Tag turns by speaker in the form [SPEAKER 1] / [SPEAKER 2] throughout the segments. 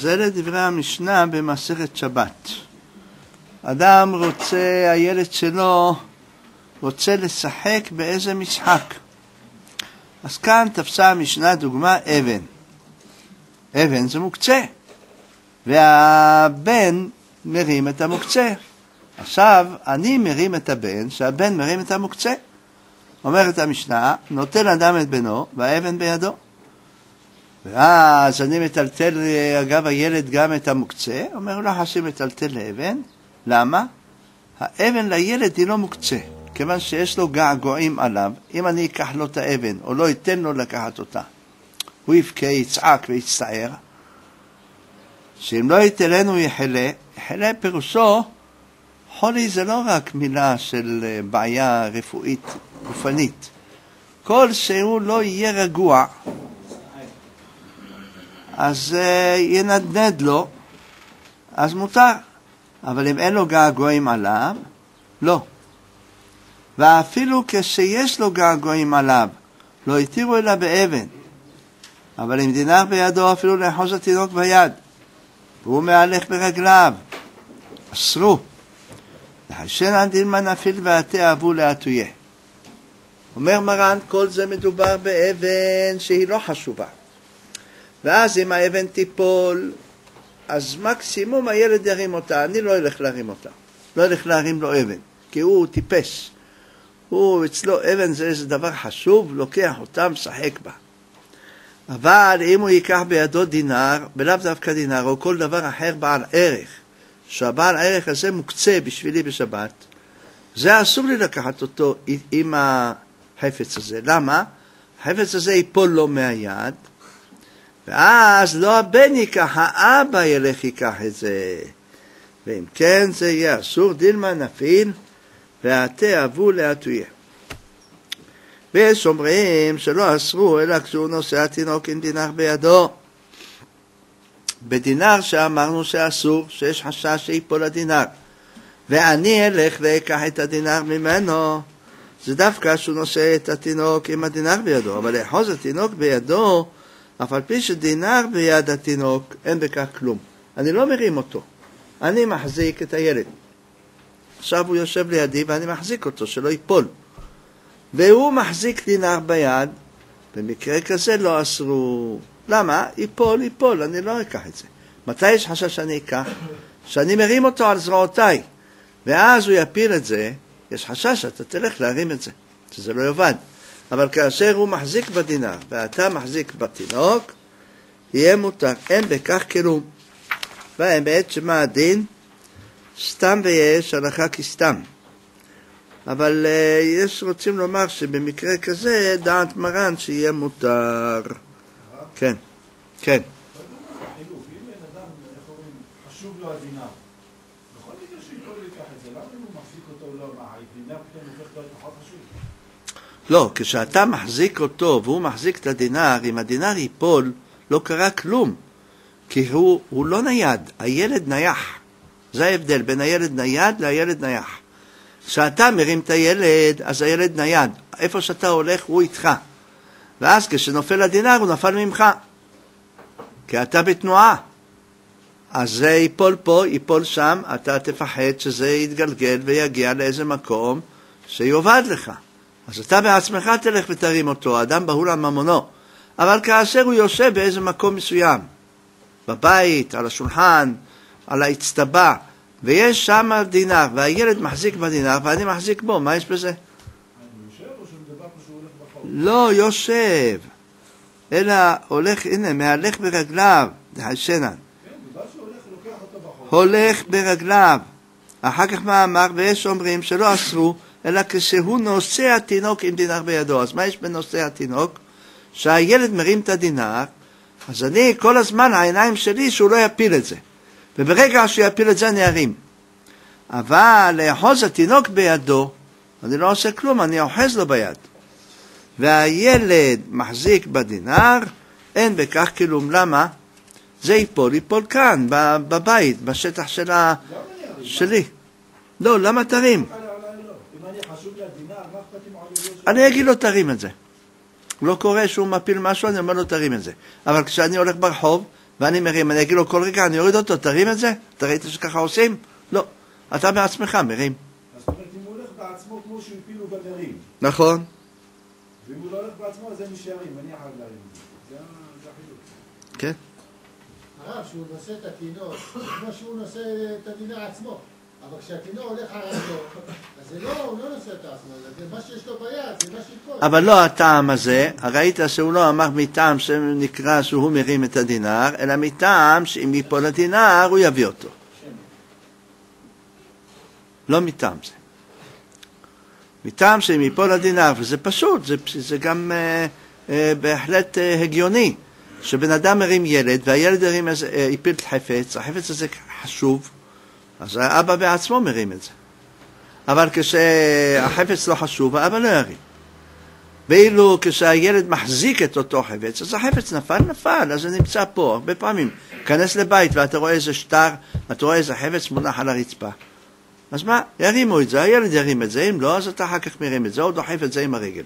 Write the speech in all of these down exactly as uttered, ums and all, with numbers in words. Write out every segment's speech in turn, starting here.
[SPEAKER 1] זה לדברי המשנה במסכת שבת. אדם רוצה, הילד שלו רוצה לשחק באיזה משחק. אז כאן תפסה המשנה דוגמה אבן. אבן זה מוקצה. והבן מרים את המוקצה. עכשיו אני מרים את הבן, שהבן מרים את המוקצה. אומרת המשנה, נוטל אדם את בנו והאבן בידו. ואז אני מטלטל אגב הילד גם את המוקצה. אומר לא חשוב מטלטל לאבן. למה? האבן לילד היא לא מוקצה. כיוון שיש לו געגועים עליו, אם אני אקח לו את האבן או לא אתן לו לקחת אותה, הוא יבכה, יצעק ויצטער. שאם לא יתלנו יחלה, יחלה פירושו, חולי זה לא רק מילה של בעיה רפואית גופנית. כל שהוא לא יהיה רגוע, אז ינדנד לו, אז מותר. אבל אם אין לו געגועים עליו, לא. ואפילו כשיש לו געגועים עליו, לא יתירו אלא באבן. אבל אם דינר בידו, אפילו לאחוז התינוק ביד, והוא מהלך ברגליו, אסרו. לחשן דילמה נפיל והתאהבו להטויה. אומר מרן, כל זה מדובר באבן שהיא לא חשובה. ואז אם האבן תיפול, אז מקסימום הילד ירים אותה, אני לא אלך להרים אותה. לא אלך להרים לו אבן, כי הוא טיפש. הוא אצלו אבן זה איזה דבר חשוב, לוקח אותה, משחק בה. אבל אם הוא ייקח בידו דינר, בלאו דווקא דינר, או כל דבר אחר בעל ערך, שהבעל הערך הזה מוקצה בשבילי בשבת, זה אסור לי לקחת אותו עם החפץ הזה. למה? החפץ הזה ייפול לו מהיד, ואז לא הבן ייקח, האבא ילך ייקח את זה. ואם כן זה יהיה אסור, דילמה נפיל, והתאהבו להטויה. ויש אומרים שלא אסרו, אלא כשהוא נושא התינוק עם דינר בידו. בדינר שאמרנו שאסור, שיש חשש שיפול הדינר. ואני אלך ואקח את הדינר ממנו. זה דווקא שהוא נושא את התינוק עם הדינר בידו. אבל לאחוז התינוק בידו, אף על פי שדינר ביד התינוק, אין בכך כלום. אני לא מרים אותו. אני מחזיק את הילד. עכשיו הוא יושב לידי ואני מחזיק אותו, שלא ייפול. והוא מחזיק דינר ביד, במקרה כזה לא אסרו. למה? ייפול, ייפול, אני לא אקח את זה. מתי יש חשש שאני אקח? שאני מרים אותו על זרועותיי, ואז הוא יפיל את זה, יש חשש שאתה תלך להרים את זה, שזה לא יובד. אבל כאשר הוא מחזיק בדינר, ואתה מחזיק בתינוק, יהיה מותר, אין בכך כלום. והאמת שמה הדין? סתם ויש הלכה כסתם. אבל uh, יש רוצים לומר שבמקרה כזה דעת מרן שיהיה מותר. כן, כן.
[SPEAKER 2] אם בן אדם, איך אומרים, חשוב לו הדינר, בכל מקרה שיכול לקח את זה, למה אם הוא מחזיק אותו או לא, מה, הדינר פתאום הופך להיות פחות חשוב?
[SPEAKER 1] לא, כשאתה מחזיק אותו והוא מחזיק את הדינר, אם הדינר ייפול, לא קרה כלום. כי הוא, הוא לא נייד, הילד נייח. זה ההבדל בין הילד נייד לילד נייח. כשאתה מרים את הילד, אז הילד נייד. איפה שאתה הולך, הוא איתך. ואז כשנופל הדינר, הוא נפל ממך. כי אתה בתנועה. אז זה ייפול פה, ייפול שם, אתה תפחד שזה יתגלגל ויגיע לאיזה מקום שיובד לך. אז אתה בעצמך תלך ותרים אותו, אדם בהול על ממונו. אבל כאשר הוא יושב באיזה מקום מסוים, בבית, על השולחן, על האצטבה, ויש שם דינר, והילד מחזיק בדינר, ואני מחזיק בו, מה יש בזה?
[SPEAKER 2] אני יושב או שמדבר פה שהוא הולך בחור?
[SPEAKER 1] לא, יושב. אלא הולך, הנה, מהלך ברגליו, דחשנן.
[SPEAKER 2] כן, בגלל שהוא הולך, לוקח אותו בחור.
[SPEAKER 1] הולך ברגליו. אחר כך מה אמר? ויש אומרים שלא אסרו, אלא כשהוא נושא התינוק עם דינר בידו. אז מה יש בנושא התינוק? שהילד מרים את הדינר, אז אני כל הזמן העיניים שלי שהוא לא יפיל את זה. וברגע שהוא יפיל את זה אני ארים. אבל לאחוז התינוק בידו, אני לא עושה כלום, אני אוחז לו ביד. והילד מחזיק בדינר, אין בכך כלום. למה? זה ייפול, ייפול כאן, בבית, בשטח של ה... שלי. לא, למה תרים?
[SPEAKER 2] אם אני חשוב לדינר, מה אכפת עם עלויות?
[SPEAKER 1] אני אגיד לו תרים את זה. לא קורה שהוא מפיל משהו, אני אומר לו תרים את זה. אבל כשאני הולך ברחוב, ואני מרים, אני אגיד לו כל רגע, אני אוריד אותו, תרים את זה? אתה ראית שככה עושים? לא. אתה בעצמך מרים.
[SPEAKER 2] זאת אומרת, אם הוא הולך בעצמו כמו שהוא הפילו גדרים.
[SPEAKER 1] נכון.
[SPEAKER 2] ואם הוא לא הולך בעצמו, אז הם נשארים, אני אחר להרים את זה. זה החילוק.
[SPEAKER 1] כן.
[SPEAKER 3] הרב, שהוא נושא את התינוק, כמו שהוא נושא את התינוק עצמו. אבל כשהתינוק הולך ערדו, אז זה לא, הוא לא נושא את עצמו, זה מה שיש לו ביד, זה מה שיקול.
[SPEAKER 1] אבל לא הטעם הזה, ראית שהוא לא אמר מטעם שנקרא שהוא מרים את הדינר, אלא מטעם שאם ייפול הדינר הוא יביא אותו. לא מטעם זה. מטעם שאם ייפול הדינר, וזה פשוט, זה, זה גם אה, אה, בהחלט אה, הגיוני, שבן אדם מרים ילד, והילד הרים איזה, אה, יפיל את חפץ, החפץ הזה חשוב, אז האבא בעצמו מרים את זה. אבל כשהחפץ לא חשוב, האבא לא ירים. ואילו כשהילד מחזיק את אותו חפץ, אז החפץ נפל, נפל, אז זה נמצא פה. הרבה פעמים, כנס לבית ואתה רואה איזה שטר, אתה רואה איזה חפץ מונח על הרצפה. אז מה? ירימו את זה, הילד ירים את זה, אם לא, אז אתה אחר כך מרים את זה, או דוחף את זה עם הרגל.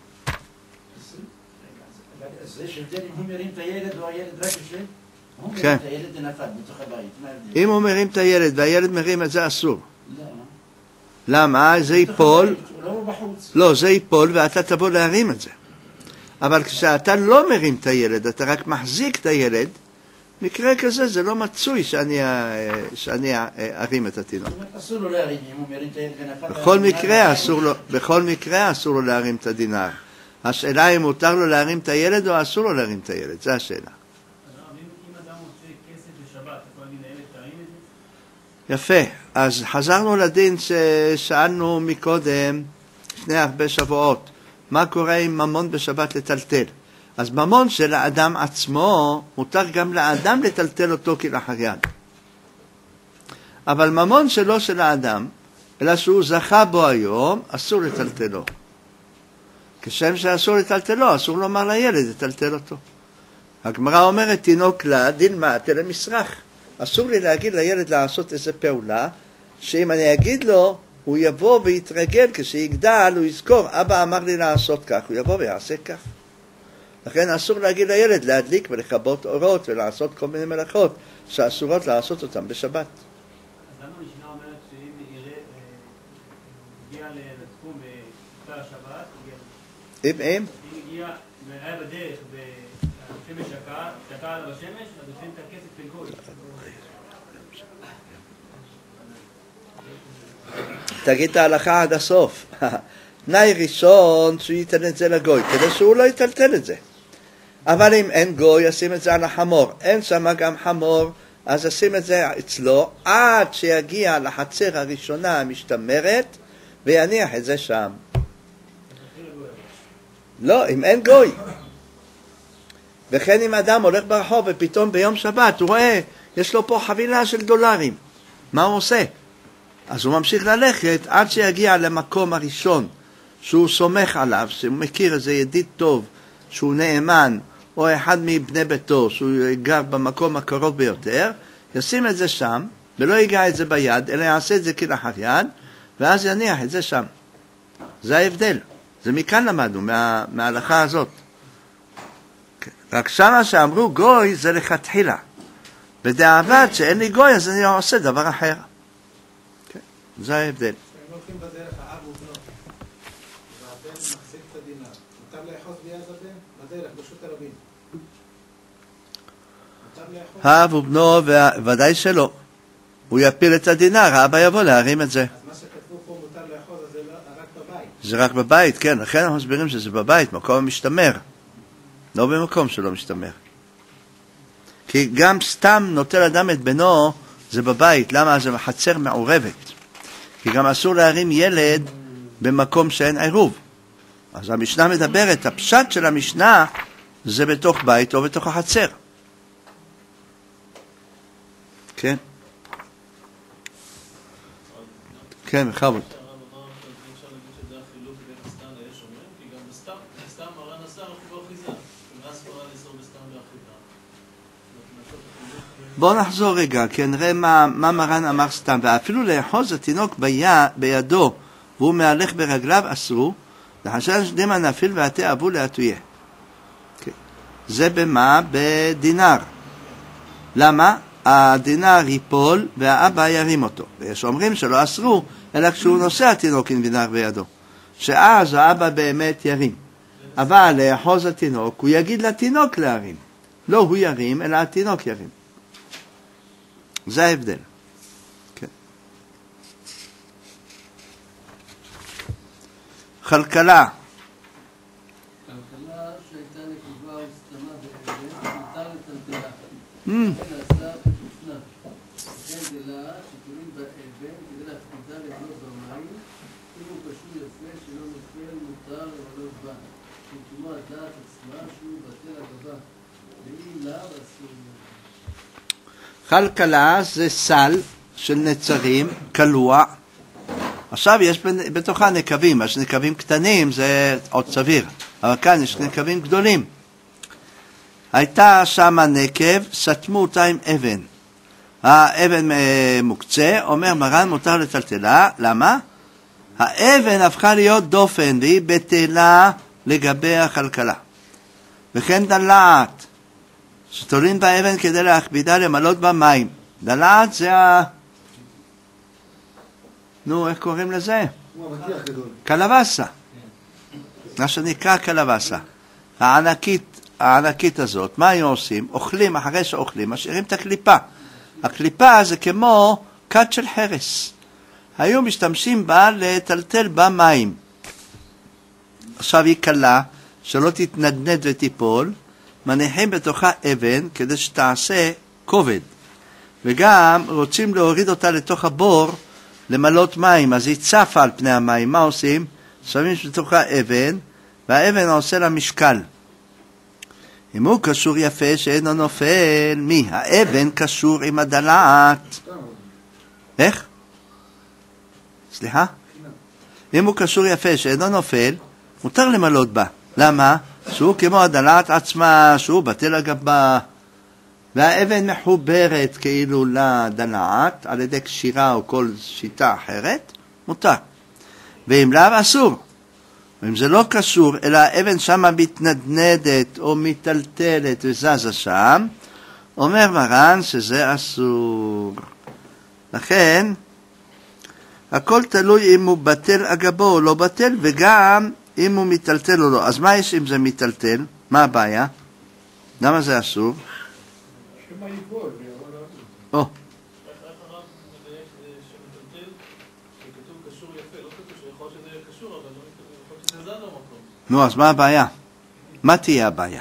[SPEAKER 4] זה שהבדל אם הוא מרים את הילד או הילד רק יושב? הוא מרים את הילד ונפל בתוך הבית.
[SPEAKER 1] אם הוא מרים את הילד והילד מרים את זה, אסור. למה? זה ייפול. לא, זה ייפול ואתה תבוא להרים את זה. אבל כשאתה לא מרים את הילד, אתה רק מחזיק את הילד, מקרה כזה זה לא מצוי שאני, שאני ארים את התינוק.
[SPEAKER 4] אסור לו להרים, אם הוא מרים את הילד ונפל.
[SPEAKER 1] בכל מקרה אסור לו, בכל מקרה אסור לו להרים את הדינר. השאלה אם מותר לו להרים את הילד או אסור לו להרים את הילד, זו השאלה.
[SPEAKER 5] אם אדם רוצה כסף בשבת, אתה יכול להגיד לילד תרים את זה?
[SPEAKER 1] יפה, אז חזרנו לדין ששאלנו מקודם, לפני הרבה שבועות, מה קורה עם ממון בשבת לטלטל? אז ממון של האדם עצמו, מותר גם לאדם לטלטל אותו כלאחר יד. אבל ממון שלו של האדם, אלא שהוא זכה בו היום, אסור לטלטלו. כשם שאסור לטלטלו, אסור לומר לילד לטלטל אותו. הגמרא אומרת, תינוק לה, דילמה, תלה מסרח. אסור לי להגיד לילד לעשות איזו פעולה, שאם אני אגיד לו, הוא יבוא ויתרגל, כשיגדל הוא יזכור, אבא אמר לי לעשות כך, הוא יבוא ויעשה כך. לכן אסור להגיד לילד להדליק ולכבות אורות ולעשות כל מיני מלאכות שאסורות לעשות אותם בשבת.
[SPEAKER 5] אז למה המשנה אומרת שאם יראה, הגיע לתחום בכלל השבת,
[SPEAKER 1] אם אם?
[SPEAKER 5] אם הגיע, היה בדרך והשמש שקעה, שקעה עליו השמש, אז עושים את הכסף לגוי.
[SPEAKER 1] תגיד את ההלכה עד הסוף. תנאי ראשון שהוא ייתן את זה לגוי, כדי שהוא לא יטלטל את זה. אבל אם אין גוי, ישים את זה על החמור. אין שם גם חמור, אז ישים את זה אצלו, עד שיגיע לחצר הראשונה המשתמרת, ויניח את זה שם. לא, אם אין גוי. וכן אם אדם הולך ברחוב ופתאום ביום שבת, הוא רואה, יש לו פה חבילה של דולרים. מה הוא עושה? אז הוא ממשיך ללכת עד שיגיע למקום הראשון, שהוא סומך עליו, שהוא מכיר איזה ידיד טוב, שהוא נאמן, או אחד מבני ביתו, שהוא גר במקום הקרוב ביותר, ישים את זה שם, ולא ייגע את זה ביד, אלא יעשה את זה כלאחר יד, ואז יניח את זה שם. זה ההבדל. זה מכאן למדנו, מה, מההלכה הזאת. רק שמה שאמרו גוי זה לכתחילה. בדיעבד שאין לי גוי, אז אני עושה דבר אחר. זה ההבדל.
[SPEAKER 3] הם הולכים בדרך האב ובנו, והבן מחזיק את הדינר. מותר לאחוז ביד הבן? בדרך, ברשות הרבים. מותר לאחוז?
[SPEAKER 1] האב ובנו, ודאי שלא. הוא יפיל את הדינר, האבא יבוא להרים את זה.
[SPEAKER 3] אז מה שכתבו פה מותר לאחוז, אז זה רק בבית.
[SPEAKER 1] זה רק בבית, כן. לכן אנחנו מסבירים שזה בבית, מקום המשתמר. לא במקום שלא משתמר. כי גם סתם נוטל אדם את בנו, זה בבית. למה? זה חצר מעורבת. כי גם אסור להרים ילד במקום שאין עירוב. אז המשנה מדברת, הפשט של המשנה זה בתוך בית או בתוך החצר. כן? כן, בכבוד. בואו נחזור רגע, כי נראה מה, מה מרן אמר סתם. ואפילו לאחוז התינוק ביד, בידו והוא מהלך ברגליו אסור, לחשש דמה נפיל ועתה אבו להטויה. Okay. זה במה? בדינר. למה? הדינר ייפול והאבא ירים אותו. ויש אומרים שלא אסרו, אלא כשהוא נושא התינוק עם דינר בידו. שאז האבא באמת ירים. אבל לאחוז התינוק, הוא יגיד לתינוק להרים. לא הוא ירים, אלא התינוק ירים. זה ההבדל. כן. כלכלה.
[SPEAKER 6] כלכלה שהייתה נקבה או סתמה באבן, מותר לטלטלה.
[SPEAKER 1] Mm.
[SPEAKER 6] אלא עשה ופופנה. וכן דלה שתולים באבן כדי להפקידה לבנות במים, אם הוא קשור יפה שלא נופל מותר ולא בא. שתומו הדעת עצמה שהוא בטל הגבה. ואם לאו אסור.
[SPEAKER 1] כלכלה זה סל של נצרים, קלוע. עכשיו יש בתוכה נקבים, אז נקבים קטנים זה עוד סביר, אבל כאן יש נקבים גדולים. הייתה שם נקב, סתמו אותה עם אבן. האבן מוקצה, אומר מרן מותר לטלטלה, למה? האבן הפכה להיות דופן, והיא בטלה לגבי הכלכלה. וכן דלעת, שתולים באבן כדי להכבידה למלות במים. דלעת זה ה... נו, איך קוראים לזה? קלבסה. מה שנקרא קלבסה. הענקית, הענקית הזאת, מה היו עושים? אוכלים, אחרי שאוכלים, משאירים את הקליפה. הקליפה זה כמו קט של חרס. היו משתמשים בה לטלטל במים. עכשיו היא קלה, שלא תתנדנד ותיפול, מניחים בתוכה אבן כדי שתעשה כובד. וגם רוצים להוריד אותה לתוך הבור, למלות מים, אז היא צפה על פני המים. מה עושים? שמים בתוכה אבן, והאבן עושה לה משקל. אם הוא קשור יפה שאינו נופל, מי? האבן קשור עם הדלעת. איך? סליחה? אם הוא קשור יפה שאינו נופל, מותר למלות בה. למה? שהוא כמו הדלעת עצמה, שהוא בטל הגבה, והאבן מחוברת כאילו לדלעת, על ידי קשירה או כל שיטה אחרת, מותר. ואם לאו אסור. ואם זה לא קשור, אלא האבן שמה מתנדנדת או מטלטלת וזזה שם, אומר מרן שזה אסור. לכן, הכל תלוי אם הוא בטל אגבו או לא בטל, וגם אם הוא מטלטל או לא. אז מה יש אם זה מטלטל? מה הבעיה? למה זה אסור?
[SPEAKER 2] שמה ייפול.
[SPEAKER 1] או.
[SPEAKER 5] איך הרב מדייק שמטלטל, שכתוב קשור יפה, לא כתוב שיכול שזה יהיה קשור, אבל יכול שזה זד במקום.
[SPEAKER 1] נו, אז מה הבעיה? מה תהיה הבעיה?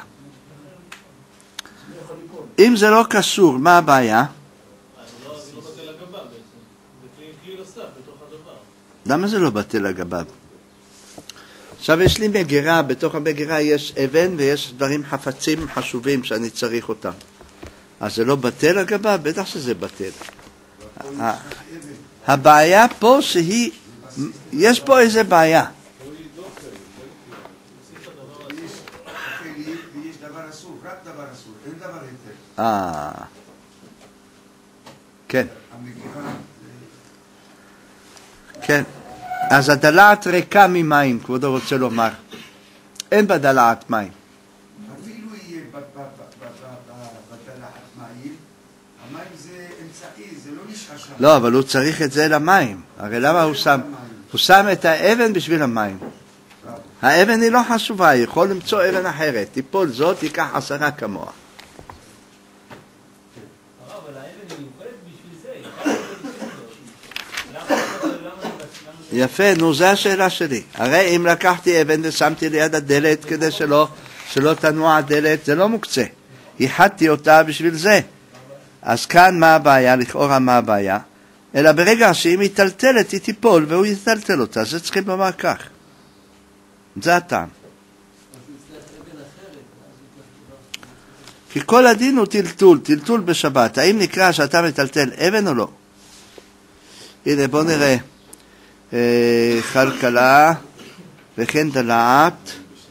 [SPEAKER 1] אם זה לא קשור, מה הבעיה?
[SPEAKER 5] אז זה לא בטל הגבה בעצם. זה כלי נוסף בתוך הדבר.
[SPEAKER 1] למה זה לא בטל הגביו? עכשיו יש לי מגירה, בתוך המגירה יש אבן ויש דברים חפצים חשובים שאני צריך אותם. אז זה לא בטל הגביו? בטח שזה בטל. הבעיה פה שהיא, יש פה איזה בעיה.
[SPEAKER 7] ויש דבר אסור, רק דבר אסור, אין דבר היתר.
[SPEAKER 1] אה, כן. כן. אז הדלעת ריקה ממים, כבודו רוצה לומר. אין בדלעת מים.
[SPEAKER 7] אפילו יהיה בדלעת מים, המים זה אמצעי, זה לא נשחש.
[SPEAKER 1] לא, אבל הוא צריך את זה למים. הרי למה הוא שם? הוא שם את האבן בשביל המים. האבן היא לא חשובה, יכול למצוא אבן אחרת. טיפול זאת, ייקח עשרה כמוה.
[SPEAKER 5] אבל האבן היא מיוחדת בשביל זה.
[SPEAKER 1] יפה, נו, זו השאלה שלי. הרי אם לקחתי אבן ושמתי ליד הדלת כדי שלא, שלא תנוע הדלת, זה לא מוקצה. ייחדתי אותה בשביל זה. אז כאן מה הבעיה? לכאורה מה הבעיה? אלא ברגע שהיא מטלטלת, היא תיפול והוא יטלטל אותה. זה צריכים לומר כך. זה הטעם. כי כל הדין הוא טלטול, טלטול בשבת. האם נקרא שאתה מטלטל אבן או לא? הנה בוא נראה. כלכלה וכן דלעת.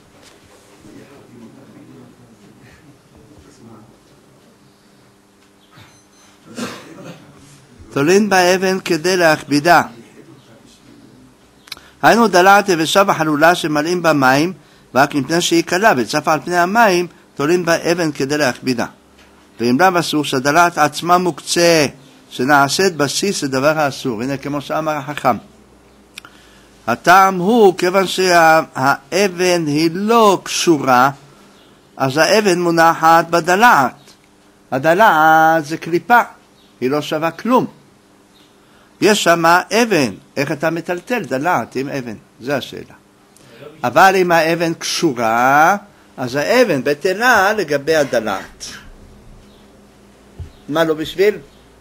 [SPEAKER 1] תולין באבן כדי להכבידה. היינו דלעת יבשה בחלולה שמלאים בה מים, רק מפני שהיא קלה וצפה על פני המים, תולין באבן כדי להכבידה. ואם לאו אסור שהדלת עצמה מוקצה, שנעשית בסיס לדבר האסור. הנה כמו שאמר החכם. הטעם הוא, כיוון שהאבן היא לא קשורה, אז האבן מונחת בדלת. הדלת זה קליפה, היא לא שווה כלום. יש שם אבן, איך אתה מטלטל דלת עם אבן? זו השאלה. אבל אם האבן קשורה, אז האבן בטלה לגבי הדלת. מה לא בשביל?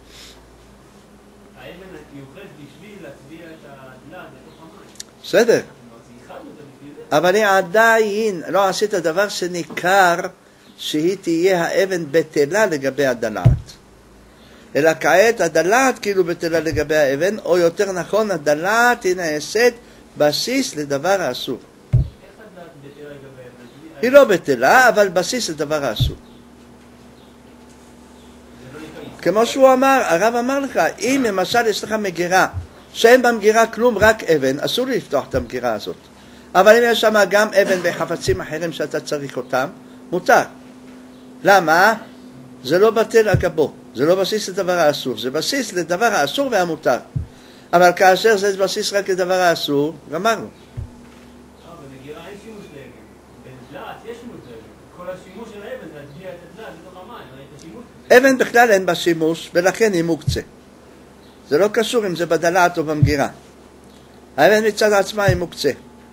[SPEAKER 5] האבן מיוחדת בשביל להצביע את הדלת לתוך המים.
[SPEAKER 1] בסדר.
[SPEAKER 5] אז ייחדנו אותה בשביל זה.
[SPEAKER 1] אבל היא עדיין לא עשית דבר שניכר שהיא תהיה האבן בטלה לגבי הדלת. אלא כעת הדלת כאילו בטלה לגבי האבן, או יותר נכון הדלת היא נעשית בסיס לדבר האסור.
[SPEAKER 5] איך הדלת בטלה לגבי האבן?
[SPEAKER 1] היא לא בטלה, אבל בסיס לדבר האסור. כמו שהוא אמר, הרב אמר לך, אם למשל יש לך מגירה, שאין במגירה כלום, רק אבן, אסור לי לפתוח את המגירה הזאת. אבל אם יש שם גם אבן וחפצים אחרים שאתה צריך אותם, מותר. למה? זה לא בטל אגבו, זה לא בסיס לדבר האסור, זה בסיס לדבר האסור והמותר. אבל כאשר זה בסיס רק לדבר האסור, גמרנו.
[SPEAKER 5] במגירה אין שימוש לאבן, בדלת יש שימוש לאבן. כל השימוש של האבן זה להטביע את הדלת לתוך המים, ראית השימוש?
[SPEAKER 1] אבן בכלל אין בה שימוש, ולכן היא מוקצה. זה לא קשור אם זה בדלת או במגירה. האבן מצד עצמה היא מוקצה.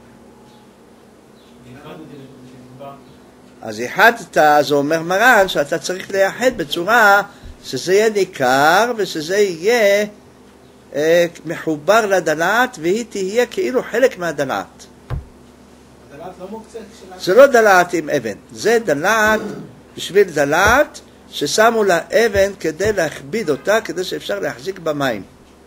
[SPEAKER 1] אז יחדת, זה אומר מרן, שאתה צריך לייחד בצורה שזה יהיה ניכר ושזה יהיה אה, מחובר לדלת, והיא תהיה כאילו חלק מהדלת.
[SPEAKER 2] הדלת לא מוקצה כשלה.
[SPEAKER 1] זה לא דלת עם אבן, זה דלת בשביל דלת ששמו לה אבן כדי להכביד אותה, כדי שאפשר להחזיק במים.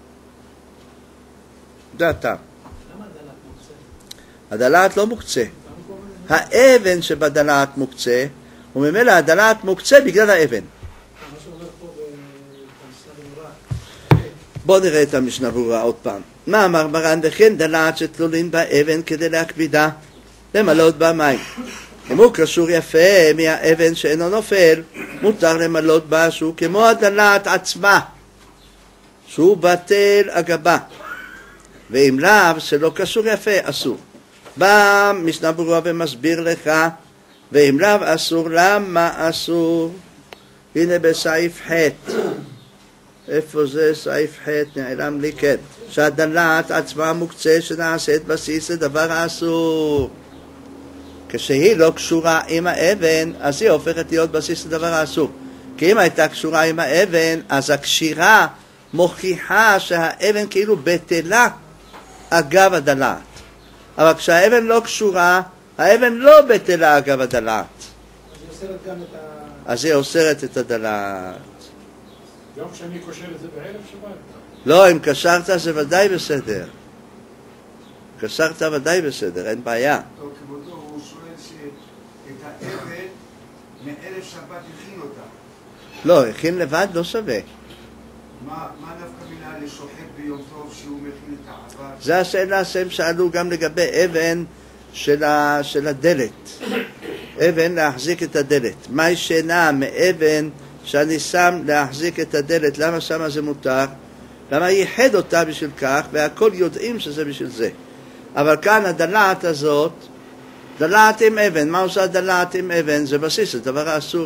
[SPEAKER 1] זה הטעם.
[SPEAKER 2] למה הדלת מוקצה?
[SPEAKER 1] הדלת לא מוקצה. האבן שבדלת מוקצה, וממילא הדלת מוקצה בגלל האבן.
[SPEAKER 2] מה שאומר פה במשנה ברורה.
[SPEAKER 1] בואו נראה את המשנה ברורה עוד פעם. מה אמר מרן? וכן דלת שתלולים באבן כדי להכבידה, למלות בה מים. אם הוא קשור יפה מהאבן שאינו נופל, מותר למלות בה שהוא כמו הדלת עצמה, שהוא בטל אגבה. ואם לאו שלא קשור יפה, אסור. בא משנה ברורה ומסביר לך, ואם לאו אסור, למה אסור? הנה בסעיף ח', איפה זה סעיף ח'? נעלם לי, כן. שהדלת עצמה מוקצה שנעשית בסיס לדבר האסור. כשהיא לא קשורה עם האבן, אז היא הופכת להיות בסיס לדבר האסור. כי אם הייתה קשורה עם האבן, אז הקשירה מוכיחה שהאבן כאילו בטלה אגב הדלת. אבל כשהאבן לא קשורה, האבן לא בטלה אגב הדלת.
[SPEAKER 2] אז היא אוסרת גם את ה...
[SPEAKER 1] אז היא אוסרת את הדלת.
[SPEAKER 2] יום שאני קושר את זה בערב שבת?
[SPEAKER 1] לא, אם קשרת זה ודאי בסדר. קשרת ודאי בסדר, אין בעיה.
[SPEAKER 7] טוב, כבודו, הוא שואל שאת האבן מערב שבת הכין אותה.
[SPEAKER 1] לא, הכין לבד לא שווה.
[SPEAKER 7] מה דווקא מילה לשוחט ביום טוב שהוא מכין את העבר?
[SPEAKER 1] זה השאלה שהם שאלו גם לגבי אבן של, ה, של הדלת. אבן להחזיק את הדלת. מה ישנה מאבן שאני שם להחזיק את הדלת? למה שמה זה מותר? למה ייחד אותה בשביל כך, והכל יודעים שזה בשביל זה. אבל כאן הדלת הזאת, דלת עם אבן, מה עושה דלת עם אבן? זה בסיס, זה דבר האסור.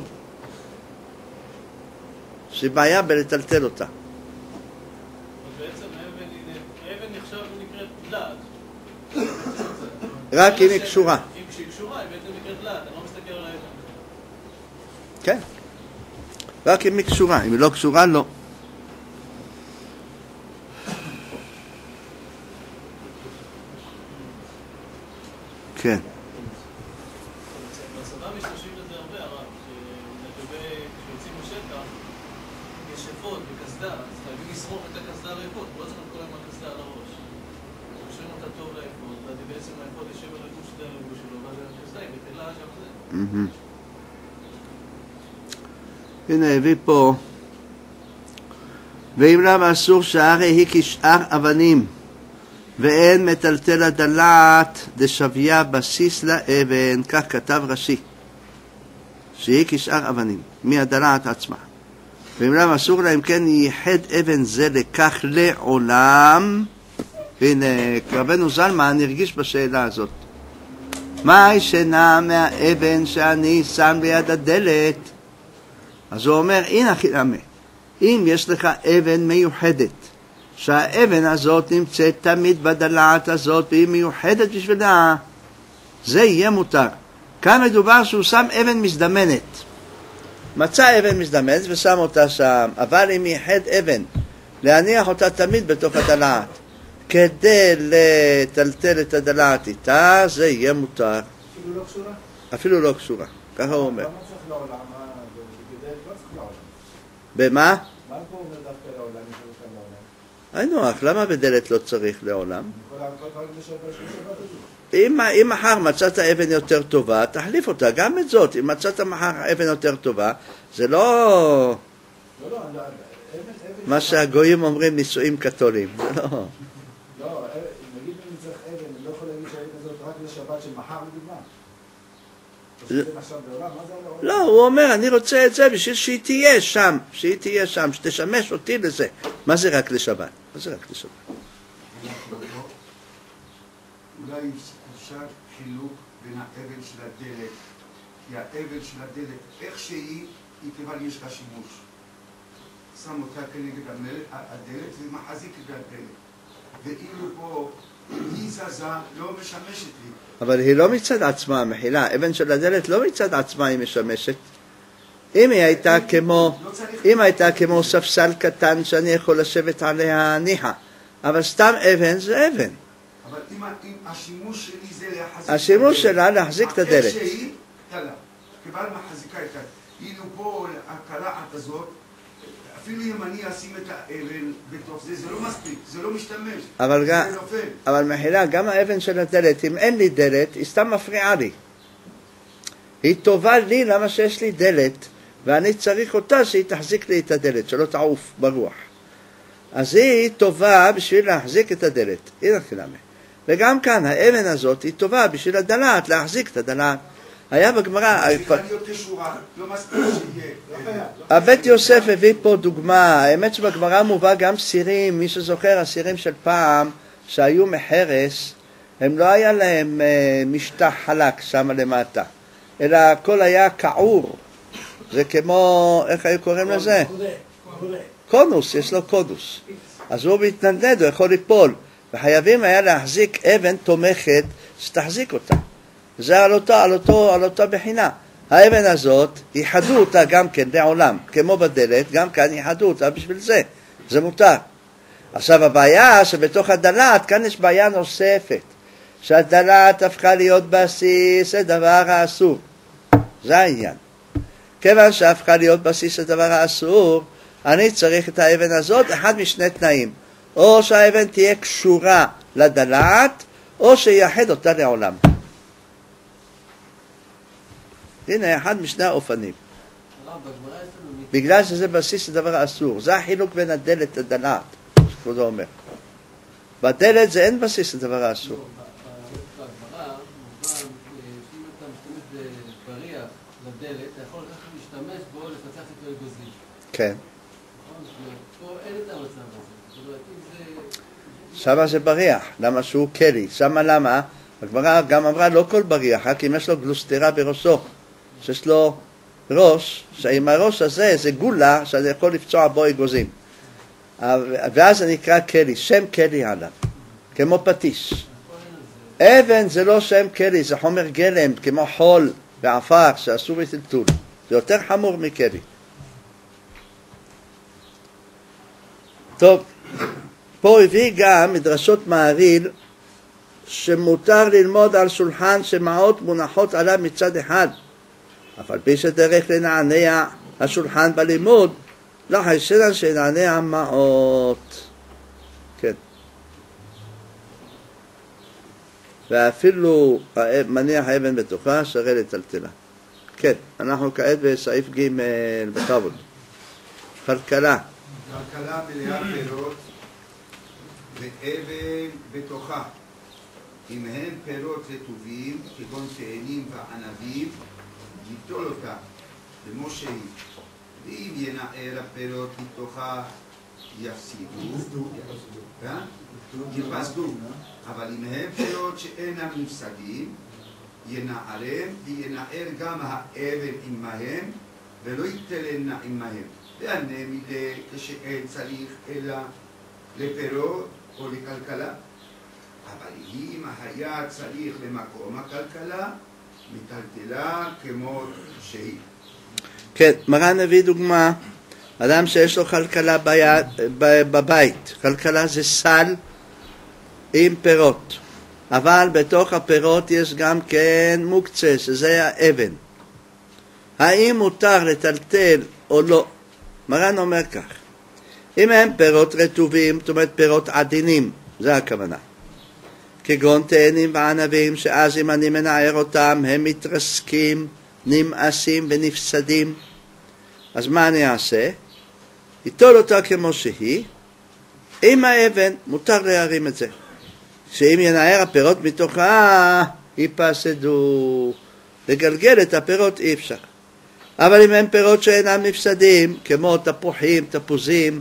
[SPEAKER 1] זה בעיה בלטלטל אותה.
[SPEAKER 5] אז בעצם האבן היא- האבן נחשב ונקראת דלת.
[SPEAKER 1] רק אם היא קשורה.
[SPEAKER 5] אם כשהיא קשורה היא בעצם נקראת דלת, אני לא מסתכל על האבן.
[SPEAKER 1] כן. רק אם היא קשורה, אם היא לא קשורה, לא. כן.
[SPEAKER 5] בצבא משתמשים לזה הרבה, הרב, שלגבי כשיוצאים לשטח, יש אפוד וקסדה, אז חייבים לסרוק את הקסדה על האפוד, לא צריך כל הזמן קסדה על הראש. קושרים אותה טוב לאפוד, ואז בעצם האפוד יושב על הגוף של הלבוש שלו, ואז הקסדה היא בטלה גם זה.
[SPEAKER 1] מהמם. הנה הביא פה, ואם למה אסור שהרי היא כשאר אבנים ואין מטלטל הדלת דשוויה בסיס לאבן, כך כתב רש"י, שהיא כשאר אבנים מהדלת עצמה. ואם למה אסור להם כן ייחד אבן זה לכך לעולם. הנה, רבנו זלמן הרגיש בשאלה הזאת. מה ישנה מהאבן שאני שם ליד הדלת? אז הוא אומר, הנה חינמי, אם יש לך אבן מיוחדת, שהאבן הזאת נמצאת תמיד בדלת הזאת, והיא מיוחדת בשבילה, זה יהיה מותר. כאן מדובר שהוא שם אבן מזדמנת. מצא אבן מזדמנת ושם אותה שם, אבל אם ייחד אבן, להניח אותה תמיד בתוך הדלת, כדי לטלטל את הדלת איתה, זה יהיה מותר.
[SPEAKER 2] אפילו לא קשורה?
[SPEAKER 1] אפילו לא קשורה, ככה הוא אומר.
[SPEAKER 2] למה צריך לעולם? בגדל לא צריך לעולם.
[SPEAKER 1] במה?
[SPEAKER 2] מה פה אומר דווקא לעולם?
[SPEAKER 1] היי נוח, למה בדלת לא צריך לעולם?
[SPEAKER 2] אני יכול להנחות רק לשבת שבת הזו.
[SPEAKER 1] אם, אם מחר מצאת אבן יותר טובה, תחליף אותה, גם את זאת. אם מצאת מחר אבן יותר טובה, זה לא...
[SPEAKER 2] לא, לא, אבן, אבן...
[SPEAKER 1] מה שהגויים אומרים נישואים קתולים, זה לא...
[SPEAKER 2] לא, נגיד אם צריך אבן, אני לא יכול להגיד שהאבן הזאת רק לשבת של מחר לדוגמה. זה עכשיו בעולם, מה זה העולם?
[SPEAKER 1] לא, הוא אומר, אני רוצה את זה בשביל שהיא תהיה שם, שהיא תהיה שם, שתשמש אותי לזה. מה זה רק לשבת? מה זה רק לשבת?
[SPEAKER 7] אולי אפשר חילוק בין האבן של הדלת, כי האבן של הדלת, איך שהיא, היא כיוון יש לה שימוש. שם אותה כנגד הדלת ומחזיק את הדלת. ואילו פה היא זזה, לא משמשת לי.
[SPEAKER 1] אבל היא לא מצד עצמה, מחילה, אבן של הדלת לא מצד עצמה היא משמשת. אם היא הייתה כמו, אם הייתה כמו ספסל קטן שאני יכול לשבת עליה ניחה, אבל סתם אבן זה אבן.
[SPEAKER 7] אבל אם השימוש שלי זה להחזיק...
[SPEAKER 1] השימוש שלה להחזיק את הדלת.
[SPEAKER 7] איך שהיא, יאללה, כבר מחזיקה את הדלת. אילו פה הקלעת הזאת, אפילו אם אני אשים את האבן בתוך זה, זה לא מספיק, זה לא משתמש,
[SPEAKER 1] אבל,
[SPEAKER 7] זה נופל.
[SPEAKER 1] אבל מחילה, גם האבן של הדלת, אם אין לי דלת, היא סתם מפריעה לי. היא טובה לי למה שיש לי דלת, ואני צריך אותה שהיא תחזיק לי את הדלת, שלא תעוף ברוח. אז היא טובה בשביל להחזיק את הדלת. הנה כלמה. וגם כאן, האבן הזאת היא טובה בשביל הדלת, להחזיק את הדלת. היה בגמרא...
[SPEAKER 7] צריכה להיות כשורה, לא מספיק שיהיה.
[SPEAKER 1] הבית יוסף הביא פה דוגמה, האמת שבגמרא מובא גם סירים, מי שזוכר, הסירים של פעם, שהיו מחרס, הם לא היה להם משטח חלק שם למטה, אלא הכל היה כעור. זה כמו, איך היו קוראים לזה? קונוס, יש לו קונוס. אז הוא מתנדנד, הוא יכול ליפול. וחייבים היה להחזיק אבן תומכת שתחזיק אותה. זה על אותו, על אותו, על אותה בחינה. האבן הזאת, ייחדו אותה גם כן לעולם, כמו בדלת, גם כאן ייחדו אותה בשביל זה. זה מותר. עכשיו הבעיה שבתוך הדלת, כאן יש בעיה נוספת. שהדלת הפכה להיות בסיס לדבר האסור. זה העניין. כיוון שהפכה להיות בסיס לדבר האסור, אני צריך את האבן הזאת, אחד משני תנאים. או שהאבן תהיה קשורה לדלת, או שיחד אותה לעולם. הנה, אחד משני האופנים. בגלל שזה בסיס לדבר האסור. זה החילוק בין הדלת לדלת, שכבודו אומר. בדלת זה אין בסיס לדבר האסור.
[SPEAKER 6] בגמרא מובן שאם אתה משתמש בבריח לדלת, אתה יכול ככה להשתמש בו לפצח את האגוזים.
[SPEAKER 1] כן.
[SPEAKER 6] פה אין את המצב הזה.
[SPEAKER 1] שמה זה בריח, למה שהוא קרי. שמה למה? הגמרא גם אמרה לא כל בריח, רק אם יש לו גלוסטרה בראשו. שיש לו ראש, שעם הראש הזה זה גולה שאני יכול לפצוע בו אגוזים. ואז זה נקרא קרי, שם קרי עליו, כמו פטיש. אבן זה לא שם קרי, זה חומר גלם, כמו חול ועפר שאסור בטלטול. זה יותר חמור מקרי. טוב, פה הביא גם מדרשות מהרי"ל שמותר ללמוד על שולחן שמעות מונחות עליו מצד אחד, אף על פי שדרך לנענע השולחן בלימוד, לא חיישן שנענע מעות. כן. ואפילו מניח האבן בתוכה, שרי לטלטלה. כן, אנחנו כעת בסעיף ג' בכבוד. כלכלה.
[SPEAKER 7] כלכלה מלאה פירות ואבן בתוכה. אם הם פירות רטובים, כגון תאנים וענבים, ליטול אותה כמו שהיא, ואם ינער הפירות מתוכה יפסידו, יפסדו, אבל אם הם פירות שאינם נפסדים, ינערם וינער גם האבן עמהם ולא יתלנה עמהם. והנה מדי כשאין צריך אלא לפירות או לכלכלה. אבל אם היה צריך למקום הכלכלה, מטלטלה כמו שהיא.
[SPEAKER 1] כן, מרן הביא דוגמה, אדם שיש לו כלכלה ביד, בבית, כלכלה זה סל עם פירות, אבל בתוך הפירות יש גם כן מוקצה, שזה האבן. האם מותר לטלטל או לא? מרן אומר כך, אם הם פירות רטובים, זאת אומרת פירות עדינים, זה הכוונה. כגון תאנים וענבים, שאז אם אני מנער אותם, הם מתרסקים, נמאסים ונפסדים. אז מה אני אעשה? יטול אותה כמו שהיא, עם האבן מותר להרים את זה. שאם ינער הפירות מתוכה, ייפסדו. לגלגל את הפירות אי אפשר. אבל אם הם פירות שאינם נפסדים, כמו תפוחים, תפוזים,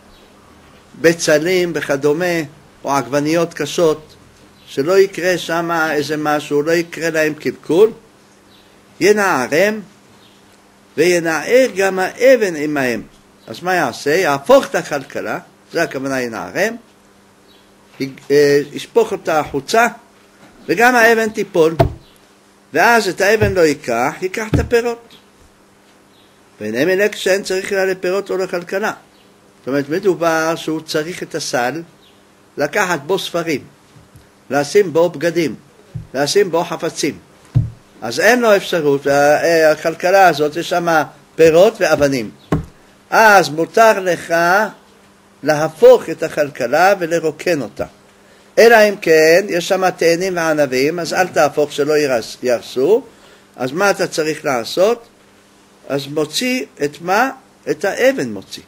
[SPEAKER 1] בצלים וכדומה, או עגבניות קשות, שלא יקרה שם איזה משהו, לא יקרה להם קלקול, ינערם, וינער גם האבן עמהם. אז מה יעשה? יהפוך את הכלכלה, זה הכוונה ינערם, ישפוך אותה החוצה, וגם האבן תיפול, ואז את האבן לא ייקח, ייקח את הפירות. ואין מלך שאין צריך לה לפירות או לכלכלה. זאת אומרת, מדובר שהוא צריך את הסל, לקחת בו ספרים, לשים בו בגדים, לשים בו חפצים. אז אין לו אפשרות, הכלכלה הזאת יש שם פירות ואבנים. אז מותר לך להפוך את הכלכלה ולרוקן אותה. אלא אם כן, יש שם תאנים וענבים, אז אל תהפוך שלא ירסו. אז מה אתה צריך לעשות? אז מוציא את מה? את האבן מוציא.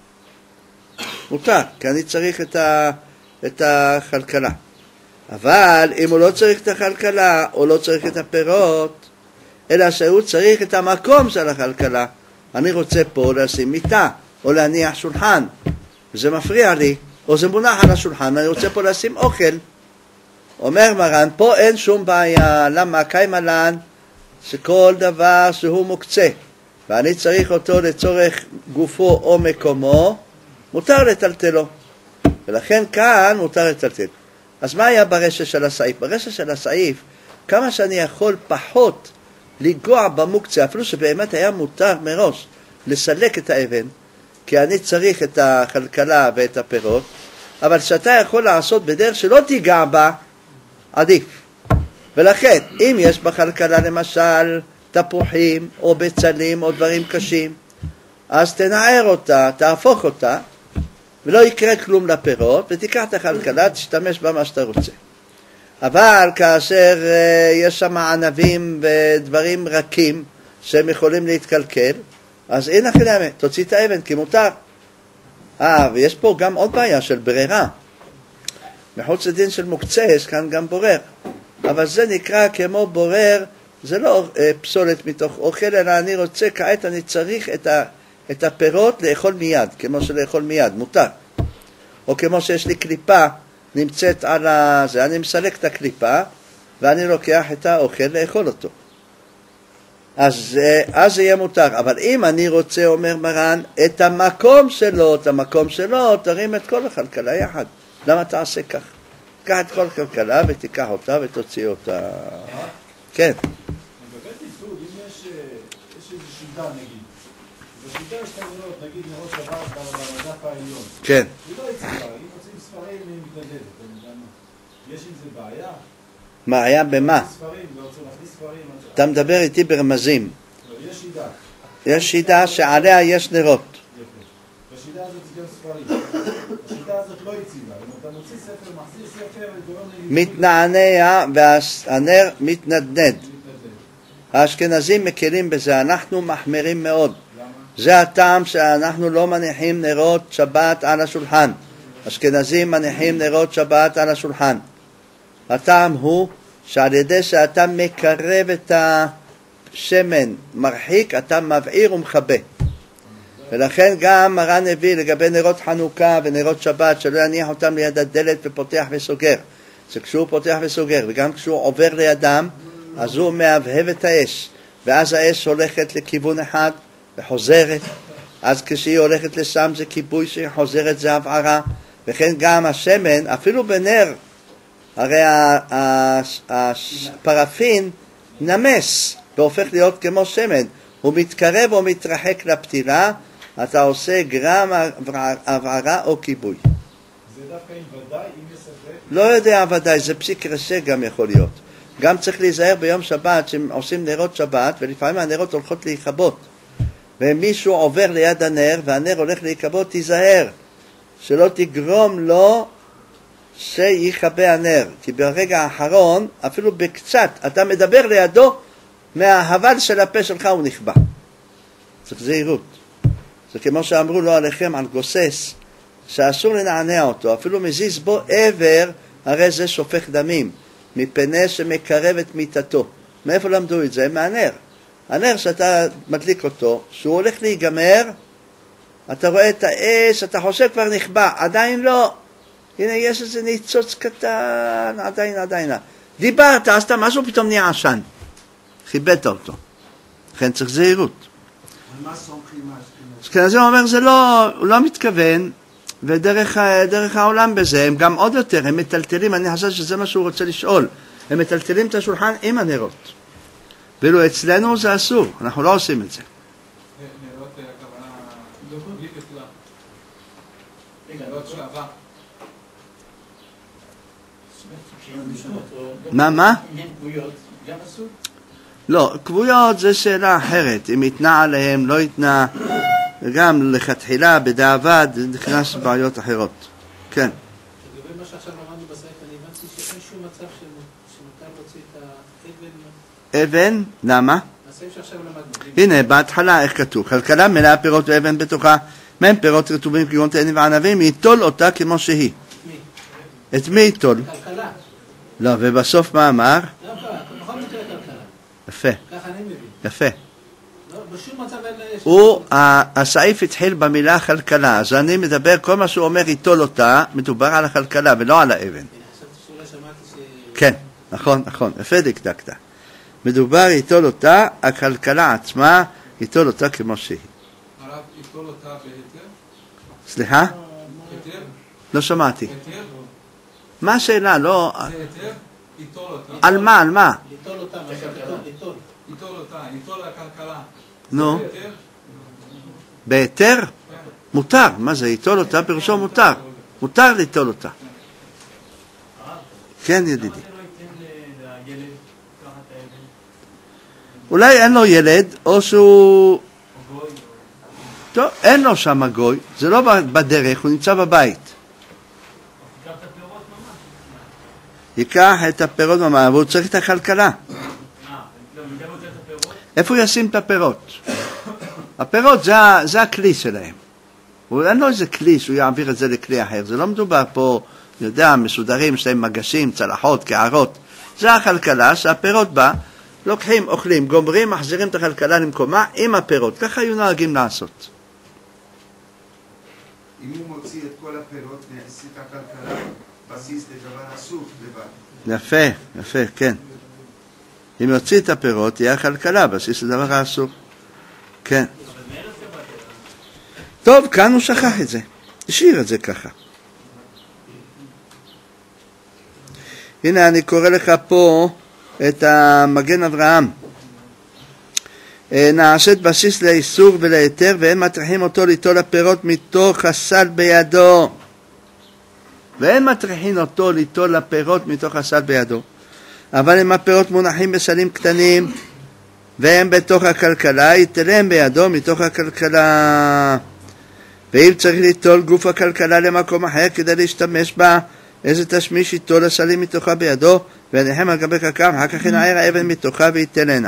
[SPEAKER 1] מותר, כי אני צריך את, ה, את הכלכלה. אבל אם הוא לא צריך את הכלכלה, או לא צריך את הפירות, אלא שהוא צריך את המקום של הכלכלה. אני רוצה פה לשים מיטה, או להניח שולחן, וזה מפריע לי, או זה מונח על השולחן, אני רוצה פה לשים אוכל. אומר מרן, פה אין שום בעיה, למה? קיימה לן, שכל דבר שהוא מוקצה, ואני צריך אותו לצורך גופו או מקומו, מותר לטלטלו. ולכן כאן מותר לטלטל. אז מה היה ברשת של הסעיף? ברשת של הסעיף, כמה שאני יכול פחות לגוע במוקצה, אפילו שבאמת היה מותר מראש לסלק את האבן, כי אני צריך את הכלכלה ואת הפירות, אבל שאתה יכול לעשות בדרך שלא תיגע בה, עדיף. ולכן, אם יש בכלכלה למשל תפוחים או בצלים או דברים קשים, אז תנער אותה, תהפוך אותה, ולא יקרה כלום לפירות, ותיקח את הכלכלה, תשתמש בה מה שאתה רוצה. אבל כאשר uh, יש שם ענבים ודברים רכים שהם יכולים להתקלקל, אז אין אחרי, תוציא את האבן כי מותר. אה, ויש פה גם עוד בעיה של ברירה. מחוץ לדין של מוקצה יש כאן גם בורר. אבל זה נקרא כמו בורר, זה לא uh, פסולת מתוך אוכל, אלא אני רוצה, כעת אני צריך את ה... את הפירות לאכול מיד, כמו שלאכול מיד, מותר. או כמו שיש לי קליפה, נמצאת על זה, אני מסלק את הקליפה, ואני לוקח את האוכל לאכול אותו. אז, אז זה יהיה מותר. אבל אם אני רוצה, אומר מרן, את המקום שלו, את המקום שלו, תרים את כל הכלכלה יחד. למה תעשה כך? תיקח את כל הכלכלה ותיקח אותה ותוציא אותה. כן.
[SPEAKER 2] לגבי טיפול, אם יש איזו שיטה נגיד, בשיטה יש תמונות, נגיד לראש שבת במדף העליון.
[SPEAKER 1] כן.
[SPEAKER 2] היא לא יציבה, אם מוצאים ספרים היא מתנדדת, יש עם זה בעיה?
[SPEAKER 1] מה היה במה?
[SPEAKER 2] ספרים, לא רוצה להכניס ספרים.
[SPEAKER 1] אתה מדבר איתי ברמזים.
[SPEAKER 2] יש שיטה.
[SPEAKER 1] יש שיטה שעליה יש נרות.
[SPEAKER 2] יפה. בשיטה הזאת זה גם ספרים. השיטה הזאת לא יציבה. אם אתה מוציא ספר, מחזיר ספר, גורם לי...
[SPEAKER 1] מתנענע והנר מתנדנד. האשכנזים מקלים בזה, אנחנו מחמירים מאוד. זה הטעם שאנחנו לא מניחים נרות שבת על השולחן. אשכנזים מניחים נרות שבת על השולחן. הטעם הוא שעל ידי שאתה מקרב את השמן, מרחיק, אתה מבעיר ומחבא. ולכן גם מרן הביא לגבי נרות חנוכה ונרות שבת, שלא יניח אותם ליד הדלת ופותח וסוגר. זה כשהוא פותח וסוגר, וגם כשהוא עובר לידם, אז הוא מהבהב את האש, ואז האש הולכת לכיוון אחד וחוזרת, אז כשהיא הולכת לשם זה כיבוי, שהיא חוזרת זה הבערה, וכן גם השמן, אפילו בנר, הרי הפרפין נמס והופך להיות כמו שמן, הוא מתקרב או מתרחק לפתילה, אתה עושה גרם הבערה או כיבוי.
[SPEAKER 2] זה דווקא עם ודאי, אם יסדר?
[SPEAKER 1] לא יודע ודאי, זה פסיק רשע גם יכול להיות. גם צריך להיזהר ביום שבת, שעושים נרות שבת, ולפעמים הנרות הולכות להיכבות. ומישהו עובר ליד הנר, והנר הולך להיכבות, תיזהר, שלא תגרום לו שיכבה הנר. כי ברגע האחרון, אפילו בקצת, אתה מדבר לידו, מההבל של הפה שלך הוא נכבה. צריך זהירות. זה כמו שאמרו לו עליכם על גוסס, שאסור לנענע אותו, אפילו מזיז בו עבר, הרי זה שופך דמים, מפני שמקרב את מיטתו. מאיפה למדו את זה? מהנר. הנר שאתה מדליק אותו, שהוא הולך להיגמר, אתה רואה את האש, אתה חושב כבר נכבה, עדיין לא. הנה יש איזה ניצוץ קטן, עדיין, עדיין. דיברת, עשת משהו, פתאום נהיה עשן. חיבדת אותו. לכן צריך זהירות.
[SPEAKER 7] על מה סומכים האשכנזים?
[SPEAKER 1] אשכנזים אומר, זה לא, הוא לא מתכוון, ודרך דרך העולם בזה, הם גם עוד יותר, הם מטלטלים, אני חושב שזה מה שהוא רוצה לשאול, הם מטלטלים את השולחן עם הנרות. ואילו אצלנו זה אסור, אנחנו לא עושים את זה.
[SPEAKER 5] נרות הכוונה בלי בכלל. נרות שעבה.
[SPEAKER 1] מה, מה?
[SPEAKER 4] גם אסור?
[SPEAKER 1] לא, כבויות זה שאלה אחרת, אם יתנה עליהם, לא יתנה, גם לכתחילה, בדאבד, נכנס בעיות אחרות. כן.
[SPEAKER 5] לגבי מה שעכשיו למדנו בסייף, אני הבנתי שאין שום מצב שמותר להוציא את האבן.
[SPEAKER 1] אבן, למה?
[SPEAKER 5] הסייף שעכשיו למדנו.
[SPEAKER 1] הנה, בהתחלה איך כתוב, כלכלה מלאה פירות ואבן בתוכה, מהם פירות רטובים כגון תאנים וענבים, ייטול אותה כמו שהיא.
[SPEAKER 5] מי?
[SPEAKER 1] את מי ייטול?
[SPEAKER 5] כלכלה.
[SPEAKER 1] לא, ובסוף מה אמר?
[SPEAKER 5] לא, בכל מקרה כלכלה.
[SPEAKER 1] יפה,
[SPEAKER 5] ככה אני מבין.
[SPEAKER 1] יפה.
[SPEAKER 5] לא, בשום מצב אין לה...
[SPEAKER 1] הוא, הסעיף התחיל במילה כלכלה, אז אני מדבר, כל מה שהוא אומר ייטול אותה, מדובר על הכלכלה ולא על האבן.
[SPEAKER 5] חשבתי שאולי שמעתי ש...
[SPEAKER 1] כן, נכון, נכון, יפה דקדקת. מדובר ייטול אותה, הכלכלה עצמה, ייטול אותה כמו שהיא.
[SPEAKER 5] הרב ייטול אותה בהיתר?
[SPEAKER 1] סליחה?
[SPEAKER 5] היתר?
[SPEAKER 1] לא שמעתי.
[SPEAKER 5] היתר?
[SPEAKER 1] מה השאלה? לא...
[SPEAKER 5] זה היתר? ייטול אותה.
[SPEAKER 1] על מה? על מה?
[SPEAKER 5] ליטול אותה, מה שהכתוב ליטול. ליטול אותה, ליטול הכלכלה.
[SPEAKER 1] נו,
[SPEAKER 5] היתר?
[SPEAKER 1] בהיתר? מותר, מה זה? ייטול אותה פירושו מותר. מותר ליטול אותה. כן, ידידי. אולי אין לו ילד, או שהוא... טוב, אין לו שם גוי, זה לא בדרך, הוא נמצא בבית. ייקח את הפירות ממש, והוא צריך את הכלכלה. איפה הוא ישים את הפירות? הפירות זה, זה הכלי שלהם. הוא אין לו איזה כלי שהוא יעביר את זה לכלי אחר. זה לא מדובר פה, אני יודע, מסודרים, יש להם מגשים, צלחות, קערות. זה הכלכלה שהפירות בה, לוקחים, אוכלים, גומרים, מחזירים את הכלכלה למקומה עם הפירות. ככה היו נוהגים לעשות.
[SPEAKER 7] אם הוא מוציא את כל הפירות מהסיט הכלכלה, בסיס לדבר אסור לבד.
[SPEAKER 1] יפה, יפה, כן. אם יוציא את הפירות, תהיה הכלכלה, בסיס לדבר האסור. כן. טוב, כאן הוא שכח את זה. השאיר את זה ככה. הנה, אני קורא לך פה את המגן אברהם. נעשית בסיס לאיסור ולהיתר, והם מטריחים אותו ליטול הפירות מתוך הסל בידו. והם מטריחים אותו ליטול הפירות מתוך הסל בידו. אבל אם הפירות מונחים בסלים קטנים, והם בתוך הכלכלה, יתלם בידו מתוך הכלכלה. ואם צריך ליטול גוף הכלכלה למקום אחר כדי להשתמש בה, איזה תשמיש ייטול הסלים מתוכה בידו, ונחם על גבי קרקע, ואחר כך ינער האבן מתוכה ויתלנה.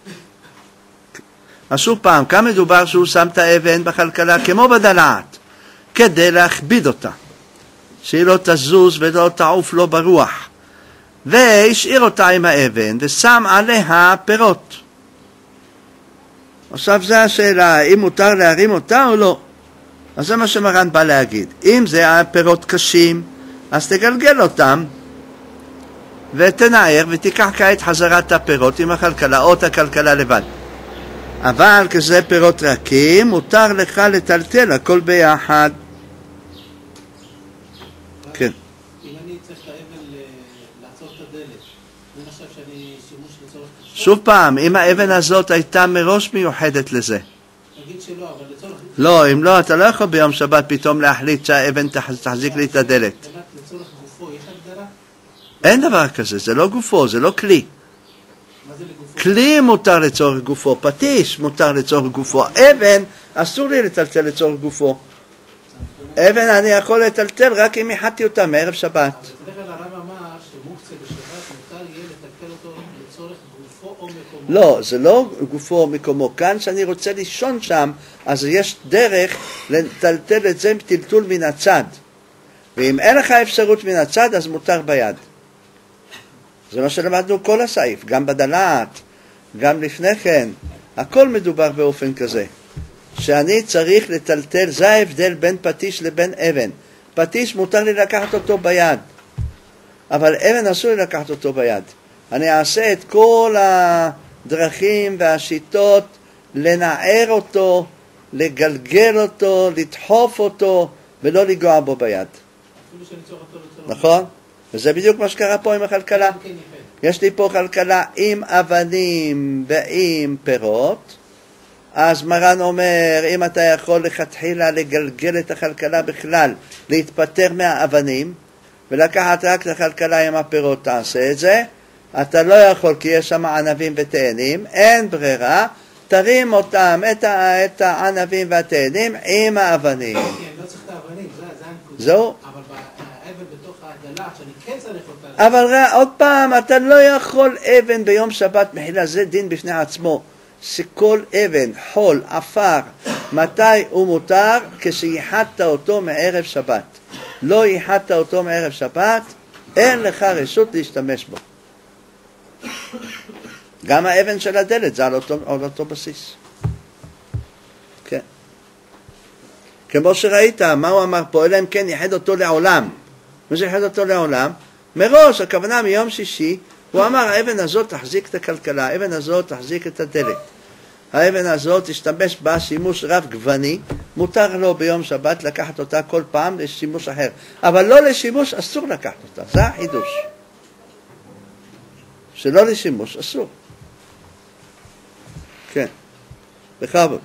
[SPEAKER 1] אז שוב פעם, כאן מדובר שהוא שם את האבן בכלכלה כמו בדלעת, כדי להכביד אותה, שהיא לא תזוז ולא תעוף לו ברוח, והשאיר אותה עם האבן ושם עליה פירות. עכשיו זה השאלה, האם מותר להרים אותה או לא? אז זה מה שמרן בא להגיד. אם זה היה פירות קשים, אז תגלגל אותם, ותנער, ותיקח כעת חזרת הפירות עם הכלכלה, או את הכלכלה לבד. אבל כשזה פירות רכים, מותר לך לטלטל הכל ביחד. כן.
[SPEAKER 5] אם אני צריך את האבן לעצור את הדלת, אני חושב שאני שימוש לצורך...
[SPEAKER 1] שוב פעם, אם האבן הזאת הייתה מראש מיוחדת לזה.
[SPEAKER 5] נגיד שלא, אבל לצורך...
[SPEAKER 1] לא, אם לא, אתה לא יכול ביום שבת פתאום להחליט שהאבן תחזיק לי את הדלת.
[SPEAKER 5] לצורך גופו, יש הגדרה?
[SPEAKER 1] אין דבר כזה, זה לא גופו, זה לא כלי.
[SPEAKER 5] מה זה לגופו?
[SPEAKER 1] כלי מותר לצורך גופו, פטיש מותר לצורך גופו, אבן אסור לי לטלטל לצורך גופו. אבן אני יכול לטלטל רק אם יחדתי אותה מערב שבת.
[SPEAKER 5] אבל בדרך כלל הרב אמר שמוקצה בשבת מותר יהיה לטלטל אותו לצורך גופו או מקומו.
[SPEAKER 1] לא, זה לא גופו או מקומו. כאן שאני רוצה לישון שם, אז יש דרך לטלטל את זה בטלטול מן הצד. ואם אין לך אפשרות מן הצד, אז מותר ביד. זה מה שלמדנו כל הסעיף, גם בדלת, גם לפני כן. הכל מדובר באופן כזה. שאני צריך לטלטל, זה ההבדל בין פטיש לבין אבן. פטיש מותר לי לקחת אותו ביד, אבל אבן אסור לי לקחת אותו ביד. אני אעשה את כל הדרכים והשיטות לנער אותו, לגלגל אותו, לדחוף אותו, ולא לגוע בו ביד.
[SPEAKER 5] אפילו שאני צורך אותו לצורך...
[SPEAKER 1] נכון? וזה בדיוק מה שקרה פה עם הכלכלה. יש לי פה כלכלה עם אבנים ועם פירות, אז מרן אומר, אם אתה יכול לכתחילה לגלגל את הכלכלה בכלל, להתפטר מהאבנים, ולקחת רק את הכלכלה עם הפירות, תעשה את זה. אתה לא יכול כי יש שם ענבים ותאנים, אין ברירה, תרים אותם, את, ה- את הענבים והתאנים עם האבנים.
[SPEAKER 5] כן, לא צריך את האבנים, זה, זה הנקודה.
[SPEAKER 1] זהו.
[SPEAKER 5] אבל האבן בתוך העגלה, שאני כן צריך אותה...
[SPEAKER 1] אבל ראה, עוד פעם, אתה לא יכול אבן ביום שבת, מחילה, זה דין בפני עצמו. שכל אבן, חול, אפר, מתי הוא מותר? כשיחדת אותו מערב שבת. לא יחדת אותו מערב שבת, אין לך רשות להשתמש בו. גם האבן של הדלת, זה על אותו, על אותו בסיס. כן. כמו שראית, מה הוא אמר פה? אלא אם כן יחד אותו לעולם. מה זה יחד אותו לעולם? מראש, הכוונה מיום שישי, הוא אמר, האבן הזאת תחזיק את הכלכלה, האבן הזאת תחזיק את הדלת. האבן הזאת תשתמש בה שימוש רב גווני, מותר לו ביום שבת לקחת אותה כל פעם לשימוש אחר. אבל לא לשימוש, אסור לקחת אותה, זה החידוש. שלא לשימוש, אסור. כן, בכבוד.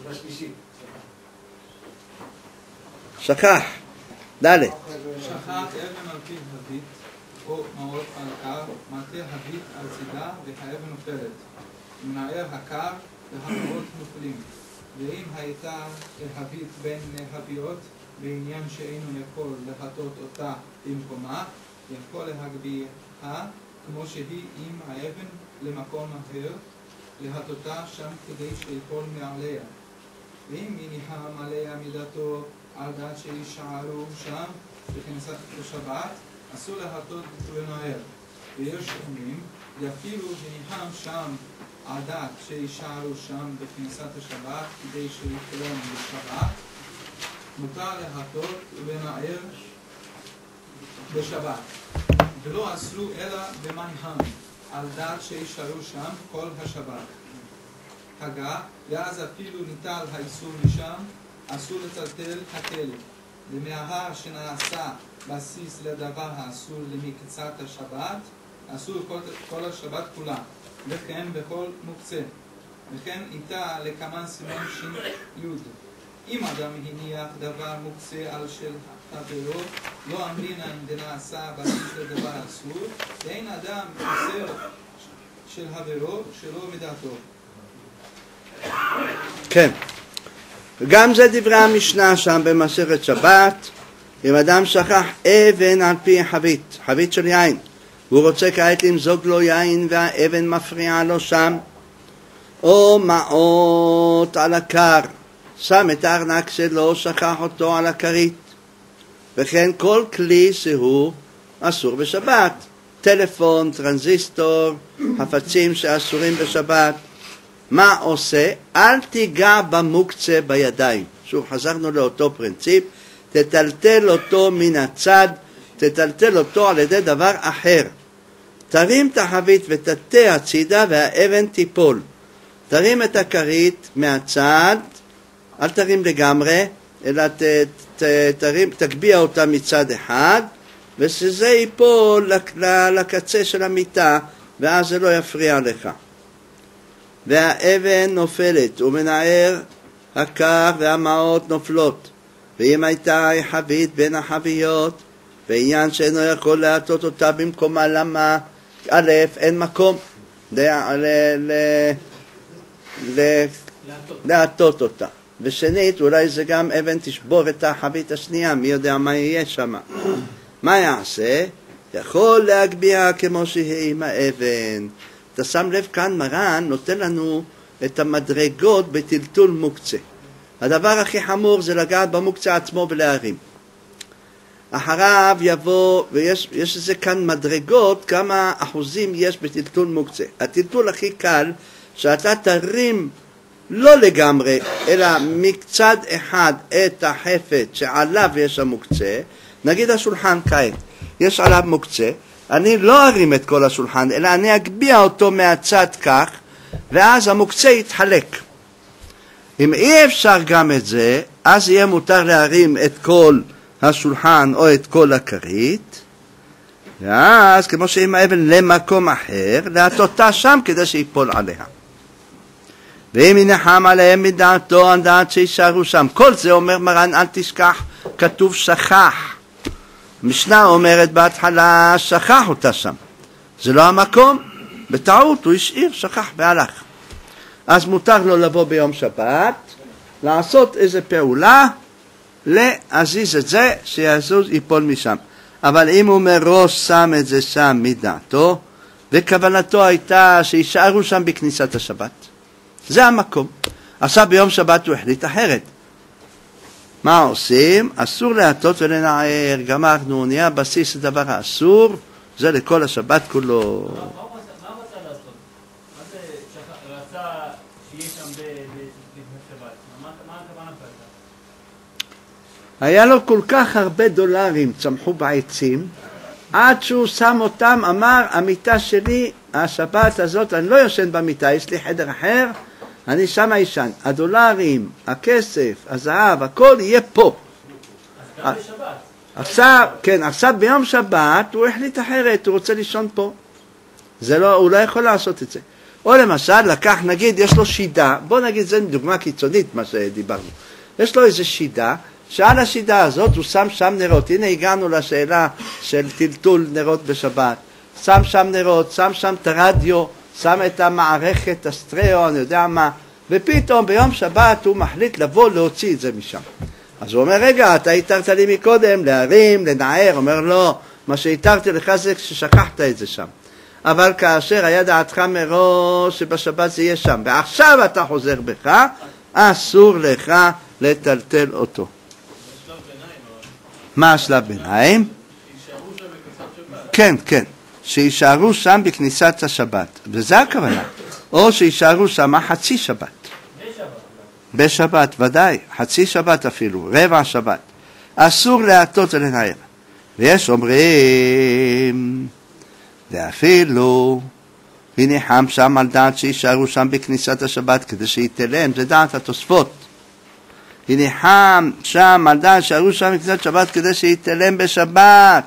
[SPEAKER 1] שכח, ד'
[SPEAKER 8] שכח אבן על פי הבית, או מעות על קר, מטה הבית על צידה, והאבן נופלת. מנער הקר והמעות נופלים. ואם הייתה הבית בין הביות, בעניין שאינו יכול להטות אותה במקומה, יכול להגביהה כמו שהיא עם האבן למקום אחר, להטותה שם כדי שיפול מעליה. ואם יניחם עליה מידתו על דעת שישארו שם בכניסת השבת, אסור להטות ולנער. ויש אומרים, יפילו וניחם שם על דעת שישארו שם בכניסת השבת כדי שיפולם בשבת, מותר להטות ולנער בשבת. ולא אסרו אלא במנהם על דעת שישארו שם כל השבת. הגה, ואז אפילו ניטל האיסור משם, אסור לטלטל הכלב. למאחר שנעשה בסיס לדבר האסור למקצת השבת, אסור כל, כל השבת כולה, וכן בכל מוקצה. וכן איתה לכמן סימן שין יוד. אם אדם הניח דבר מוקצה על של חברו, לא אמרינן דנעשה בסיס לדבר אסור, ואין אדם מוסר של חברו שלא מדעתו.
[SPEAKER 1] כן. וגם זה דברי המשנה שם במסכת שבת, אם אדם שכח אבן על פי חבית, חבית של יין, והוא רוצה כעת למזוג לו יין והאבן מפריעה לו שם, או מעות על הקר, שם את הארנק שלו, שכח אותו על הכרית, וכן כל כלי שהוא אסור בשבת, טלפון, טרנזיסטור, חפצים שאסורים בשבת, מה עושה? אל תיגע במוקצה בידיים. שוב, חזרנו לאותו פרינציפ, תטלטל אותו מן הצד, תטלטל אותו על ידי דבר אחר. תרים את החבית ותטה הצידה והאבן תיפול. תרים את הכרית מהצד, אל תרים לגמרי, אלא ת, ת, תרים, תגביע אותה מצד אחד, ושזה ייפול לקצה של המיטה, ואז זה לא יפריע לך. והאבן נופלת, ומנער הקר והמעות נופלות. ואם הייתה חבית בין החביות, בעניין שאינו יכול להטות אותה במקומה, למה? א', אין מקום להטות אותה. ושנית, אולי זה גם אבן תשבור את החבית השנייה, מי יודע מה יהיה שם. מה יעשה? יכול להגביה כמו שהיא עם האבן. אתה שם לב כאן, מרן נותן לנו את המדרגות בטלטול מוקצה. הדבר הכי חמור זה לגעת במוקצה עצמו ולהרים. אחריו יבוא, ויש יש לזה כאן מדרגות, כמה אחוזים יש בטלטול מוקצה. הטלטול הכי קל, שאתה תרים לא לגמרי, אלא מקצד אחד את החפת שעליו יש המוקצה, נגיד השולחן כעת, יש עליו מוקצה, אני לא ארים את כל השולחן, אלא אני אגביע אותו מהצד כך, ואז המוקצה יתחלק. אם אי אפשר גם את זה, אז יהיה מותר להרים את כל השולחן או את כל הכרית, ואז כמו שאם האבן למקום אחר, להטותה שם כדי שיפול עליה. ואם ינחם עליהם מדעתו, על דעת שישארו שם. כל זה אומר מרן, אל תשכח, כתוב שכח. משנה אומרת בהתחלה, שכח אותה שם. זה לא המקום, בטעות הוא השאיר, שכח והלך. אז מותר לו לבוא ביום שבת, לעשות איזו פעולה, להזיז את זה, שיזוז ייפול משם. אבל אם הוא מראש שם את זה שם מדעתו, וכוונתו הייתה שישארו שם בכניסת השבת, זה המקום. עכשיו ביום שבת הוא החליט אחרת. מה עושים? אסור להטות ולנער, גמרנו, נהיה בסיס לדבר האסור, זה לכל השבת כולו.
[SPEAKER 9] מה הוא רצה לעשות? מה זה רצה שיהיה שם בשבת? מה הכוונה פה?
[SPEAKER 1] היה לו כל כך הרבה דולרים צמחו בעצים, עד שהוא שם אותם, אמר, המיטה שלי, השבת הזאת, אני לא יושן במיטה, יש לי חדר אחר, אני שם ישן. הדולרים, הכסף, הזהב, הכל יהיה פה.
[SPEAKER 9] אז גם בשבת.
[SPEAKER 1] עכשיו, כן, עכשיו ביום שבת הוא החליט אחרת, הוא רוצה לישון פה. זה לא, הוא לא יכול לעשות את זה. או למשל, לקח, נגיד, יש לו שידה, בוא נגיד, זו דוגמה קיצונית מה שדיברנו. יש לו איזו שידה, שעל השידה הזאת הוא שם שם נרות. הנה הגענו לשאלה של טלטול נרות בשבת. שם שם נרות, שם שם את הרדיו, שם את המערכת, הסטריאו, אני יודע מה, ופתאום ביום שבת הוא מחליט לבוא להוציא את זה משם. אז הוא אומר, רגע, אתה התרת לי מקודם, להרים, לנער, אומר לא, מה שהתרתי לך זה כששכחת את זה שם. אבל כאשר היה דעתך מראש שבשבת זה יהיה שם, ועכשיו אתה חוזר בך, אסור לך לטלטל אותו. מה השלב ביניים? כן, כן. שישארו שם בכניסת השבת, וזה הכוונה. או שישארו שם חצי שבת. בשבת, ודאי, חצי שבת אפילו, רבע שבת. אסור להטות ולנער. ויש אומרים, ואפילו, וניחם שם על דעת שישארו שם בכניסת השבת, כדי שיתלם, זה דעת התוספות. וניחם שם על דעת שישארו שם בכניסת השבת, כדי שיתלם בשבת.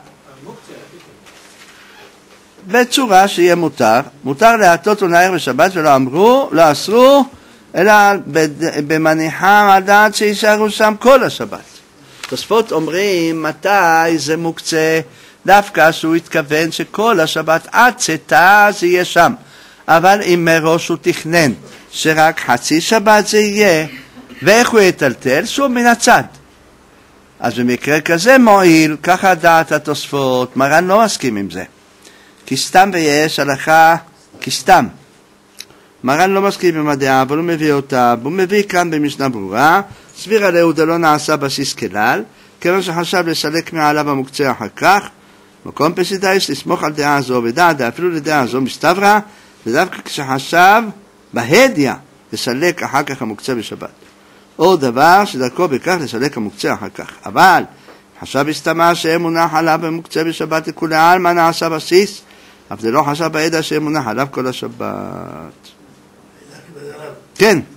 [SPEAKER 1] בצורה שיהיה מותר, מותר להטות ולנער בשבת, ולא אמרו, לא אסרו, אלא במניחם על דעת שישארו שם כל השבת. תוספות אומרים, מתי זה מוקצה? דווקא שהוא התכוון שכל השבת עד צאתה זה יהיה שם. אבל אם מראש הוא תכנן שרק חצי שבת זה יהיה, ואיך הוא יטלטל? שוב מן הצד. אז במקרה כזה מועיל, ככה דעת התוספות, מרן לא מסכים עם זה. כי סתם ויש הלכה, כי סתם. מרן לא מסכים עם הדעה, אבל הוא מביא אותה, והוא מביא כאן במשנה ברורה, סביר עליהו דלא נעשה בסיס כלל, כיוון שחשב לסלק מעליו המוקצה אחר כך, מקום פשיטה יש לסמוך על דעה זו ודעת, אפילו לדעה זו מסתברא, ודווקא כשחשב בהדיה, לסלק אחר כך המוקצה בשבת. או דבר שדרכו בכך לסלק המוקצה אחר כך. אבל חשב הסתמה שאמונח עליו במוקצה בשבת לכולי עלמא נעשה בסיס, אבל זה לא חשב בעדה שאמונח עליו כל השבת. כן.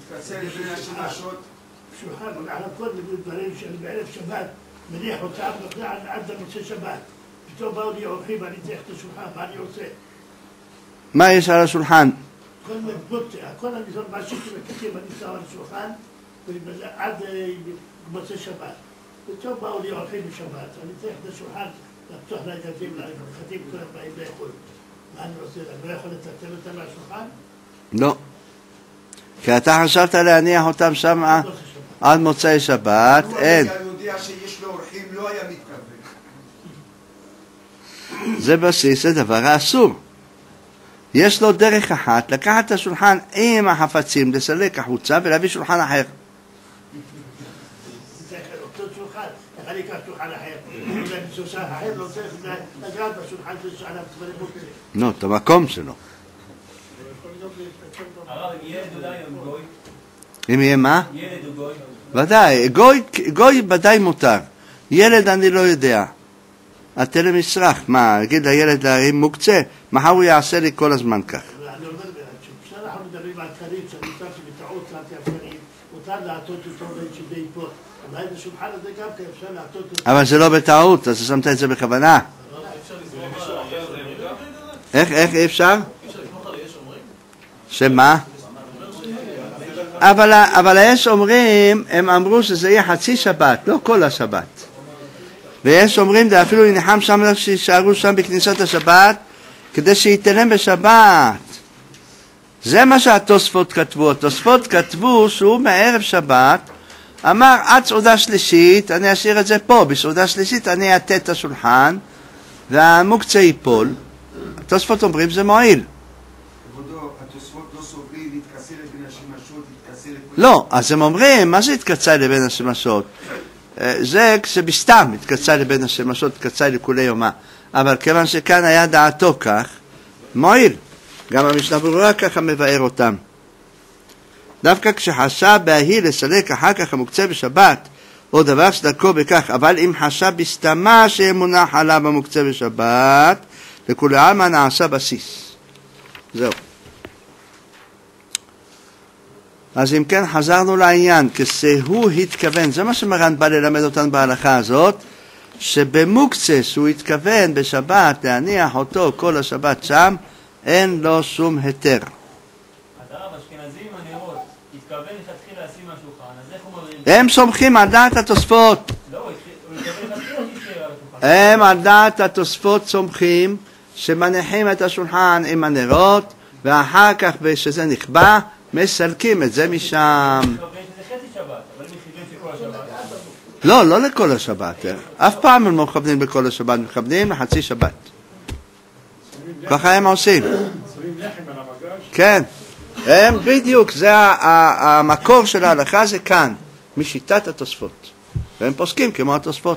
[SPEAKER 10] שולחן, על הכל דברים שאני בערב שבת מניח אותם עד למוצאי שבת. פתאום באו לי אורחים ואני צריך את השולחן, מה אני עושה?
[SPEAKER 1] מה יש על השולחן?
[SPEAKER 10] כל מבוטה, הכל אני זו מה שמקטים, אני שם על השולחן עד מוצאי שבת. פתאום באו לי אורחים בשבת, אני צריך את השולחן לפתוח לילדים, לנכדים, כולם באים לאכול. מה אני עושה? אני לא יכול לצלצל אותם מהשולחן?
[SPEAKER 1] לא. כי אתה חשבת להניח אותם שם עד מוצאי שבת, אין.
[SPEAKER 7] הוא יודע שיש לו אורחים, לא היה מתכוון.
[SPEAKER 1] זה בסיס, זה דבר האסור. יש לו דרך אחת, לקחת את השולחן עם החפצים, לסלק החוצה ולהביא שולחן אחר.
[SPEAKER 10] אותו שולחן, איך אני אקח שולחן אחר? אם אני שולחן אחר, לא צריך לגעת בשולחן שעליו דברים מוקצים.
[SPEAKER 1] לא, את המקום שלו.
[SPEAKER 9] הרב, ילד אולי הוא גוי?
[SPEAKER 1] אם יהיה מה?
[SPEAKER 9] ילד הוא גוי?
[SPEAKER 1] ודאי, גוי, גוי ודאי מותר. ילד אני לא יודע. התלם ישרח, מה, אגיד לילד להרים מוקצה, מחר הוא יעשה לי כל הזמן כך.
[SPEAKER 10] אני אומר, כשאנחנו מדברים על כרית, שאני חושב שבטעות צעתי הפרית, מותר לעטות אותו שדי ייפול. אולי בשולחן הזה גם כן אפשר לעטות אותו.
[SPEAKER 1] אבל זה לא בטעות, אז שמת את זה בכוונה. איך, איך אי אפשר? שמה? אבל, אבל יש אומרים, הם אמרו שזה יהיה חצי שבת, לא כל השבת. ויש אומרים, זה אפילו ינחם שם שישארו שם בכניסת השבת, כדי שיתלם בשבת. זה מה שהתוספות כתבו. התוספות כתבו שהוא מערב שבת, אמר, עד סעודה שלישית, אני אשאיר את זה פה, בסעודה שלישית אני אעטה את השולחן, והמוקצה ייפול. התוספות אומרים, זה מועיל. לא, אז הם אומרים, מה זה התקצה לבין השמשות? זה כשבסתם התקצה לבין השמשות, התקצה לכולי יומה. אבל כיוון שכאן היה דעתו כך, מועיל. גם המשנה ברורה ככה מבאר אותם. דווקא כשחשב בהיא לסלק אחר כך המוקצה בשבת, או דבר שדרכו בכך, אבל אם חשב בסתמה שמונח עליו המוקצה בשבת, לכולי עלמא נעשה בסיס. זהו. אז אם כן חזרנו לעניין, כשהוא התכוון, זה מה שמרן בא ללמד אותנו בהלכה הזאת, שבמוקצה שהוא התכוון בשבת להניח אותו כל השבת שם, אין לו שום היתר.
[SPEAKER 9] אז הרב, אשכנזים הנרות, התכוון לכתחילה לשים מהשולחן, אז איך הוא מראים?
[SPEAKER 1] הם סומכים על דעת התוספות.
[SPEAKER 9] לא, הוא התכוון לכתחילה שישאר על השולחן.
[SPEAKER 1] הם על דעת התוספות סומכים, שמניחים את השולחן עם הנרות, ואחר כך כשזה נכבה, מסלקים את זה משם. לא, לא לכל השבת. אף פעם הם לא מכוונים בכל השבת, מכוונים לחצי שבת. ככה הם עושים. כן. הם בדיוק, זה המקור של ההלכה, זה כאן, משיטת התוספות. והם פוסקים כמו התוספות.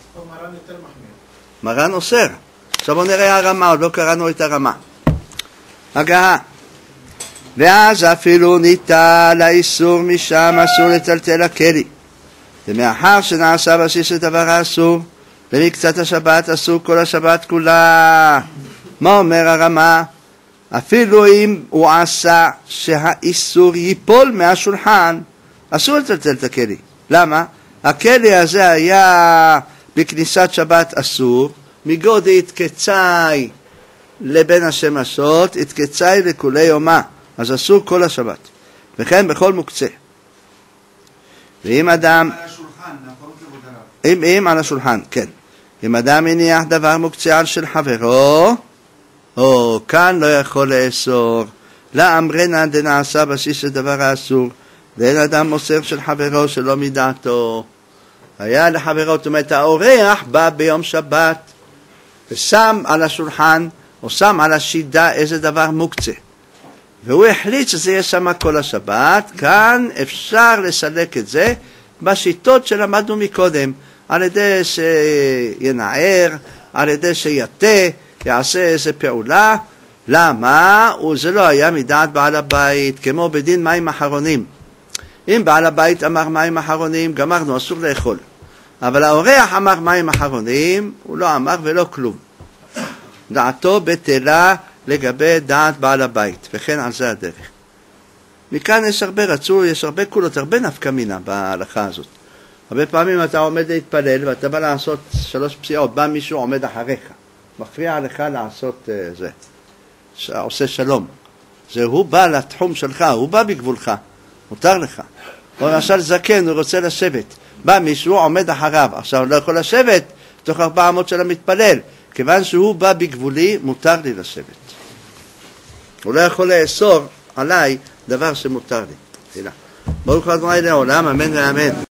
[SPEAKER 1] מרן אוסר. עכשיו בוא נראה הרמה, עוד לא קראנו את הרמה. הגעה. ואז אפילו ניטל האיסור משם, אסור לטלטל הכלי. ומאחר שנעשה בסיס לדבר האסור, במקצת השבת אסור כל השבת כולה. מה אומר הרמה? אפילו אם הוא עשה שהאיסור ייפול מהשולחן, אסור לטלטל את הכלי. למה? הכלי הזה היה בכניסת שבת אסור, מגודי התקצאי לבין השמשות, התקצאי לכולי יומה. אז אסור כל השבת, וכן בכל מוקצה. ואם אדם... על השולחן, נכון כבוד הרב? אם, אם על השולחן, כן. אם אדם מניח דבר מוקצה על של חברו, או כאן לא יכול לאסור, לאמרנה דנעשה בסיס לדבר האסור, ואין אדם מוסר של חברו שלא מדעתו. היה לחברו, זאת אומרת, האורח בא ביום שבת, ושם על השולחן, או שם על השידה איזה דבר מוקצה. והוא החליט שזה יהיה שם כל השבת. כאן אפשר לסלק את זה בשיטות שלמדנו מקודם, על ידי שינער, על ידי שיתה, יעשה איזה פעולה, למה? וזה לא היה מדעת בעל הבית, כמו בדין מים אחרונים. אם בעל הבית אמר מים אחרונים, גמרנו, אסור לאכול. אבל האורח אמר מים אחרונים, הוא לא אמר ולא כלום. דעתו בטלה לגבי דעת בעל הבית, וכן על זה הדרך. מכאן יש הרבה רצוי, יש הרבה קולות, הרבה נפקא מינה בהלכה הזאת. הרבה פעמים אתה עומד להתפלל ואתה בא לעשות שלוש פסיעות, בא מישהו עומד אחריך, מפריע לך לעשות uh, זה, עושה שלום. זה הוא בא לתחום שלך, הוא בא בגבולך, מותר לך. או למשל זקן, הוא רוצה לשבת, בא מישהו עומד אחריו, עכשיו הוא לא יכול לשבת תוך ארבע אמות של המתפלל, כיוון שהוא בא בגבולי, מותר לי לשבת. הוא לא יכול לאסור עליי דבר שמותר לי. ברוך ה' לעולם, אמן ואמן.